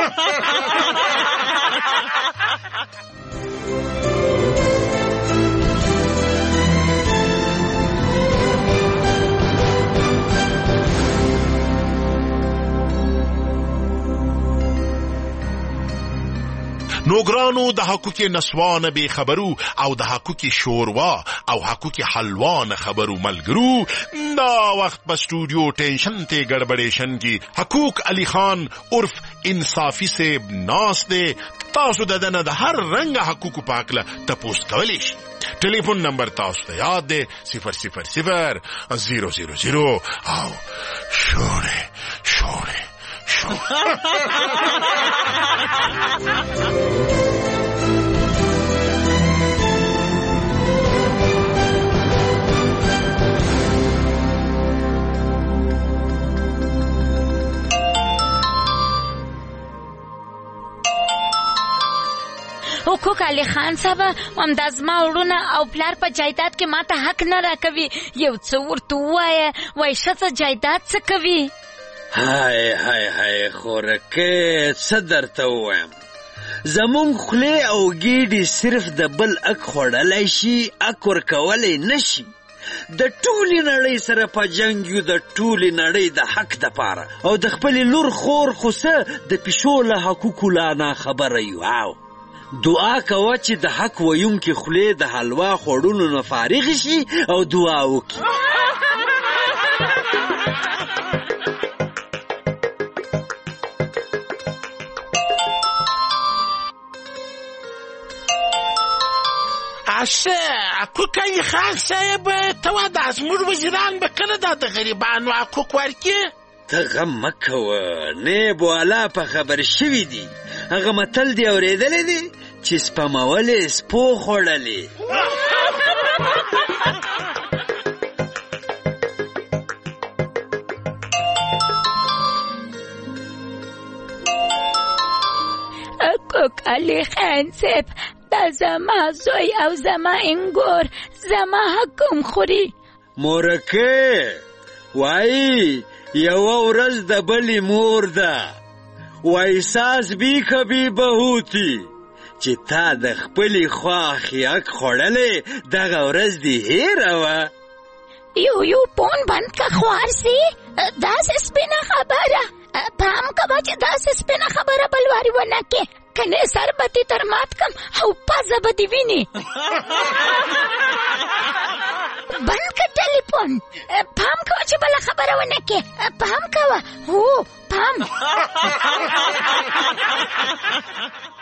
نو ګرانو د حقوق نسوان به خبرو او د حقوق شوروا او حقوق حلوا نه خبرو ملګرو دا وخت په سټوډیو ټینشن ته ګډبډیشن کی حقوق علی خان عرف انصافی سے ناس دے تاسو د دنه د هر رنګ حقوق پاکله تپوس کولی شي. ټلیفون نمبر تاسو ته یاد دی صفر صفر صفر زیرو زیرو زیرو او شوره شوره حقوق علی خان صاحب همدا زما وروڼه او پلار په جایداد کې ماته حق نه راکوي. یو څه ورته ووایه وایي ښځه جایداد څه کوي؟ های های های خورکه څه درته ووایم زمونږ خولې او ګیډې صرف د بل اک خوړلی شي اک ورکولی نه شي. د ټولې نړۍ سره په جنګ یو د ټولې نړۍ د حق دپاره او د خپلې لور خور خو څه د پیشو له حقوقو لا ناخبره یو. او دعا کوه چې د حق ویونکي خولې د حلوا خوړلو نه فارغ شي او دعا وکړي. اشه حقوق علی خان صاحب ته وا د زموږ وزیران به کله دا د غریبانو حقوق ورکړي؟ ته غم مه کوه نیب والا په خبر شوي دي. هغه متل دی اورېدلی دی چې سپمولې سپو خوړلې. مبروک علي خان صاحب، دا زما زوی او زما انګور زما حکم خوري. مورکه وای یو ورځ د بلې مور ده، وای ساس بی کبھی بهوتی چې تا د خپلې خواښې حق خوړلې دغه ورځ دې هېره وه. یو یو پون بند که خوار سي، داسې سپینه خبره پام کوه چې داسې سپینه خبره بل واري ونه کې، کنې سر به دې تر مات کم او پزه به دې وینې. بند که ټلیفون، پام کوه چې بله خبره ونه کې، پام کوه. هو پام.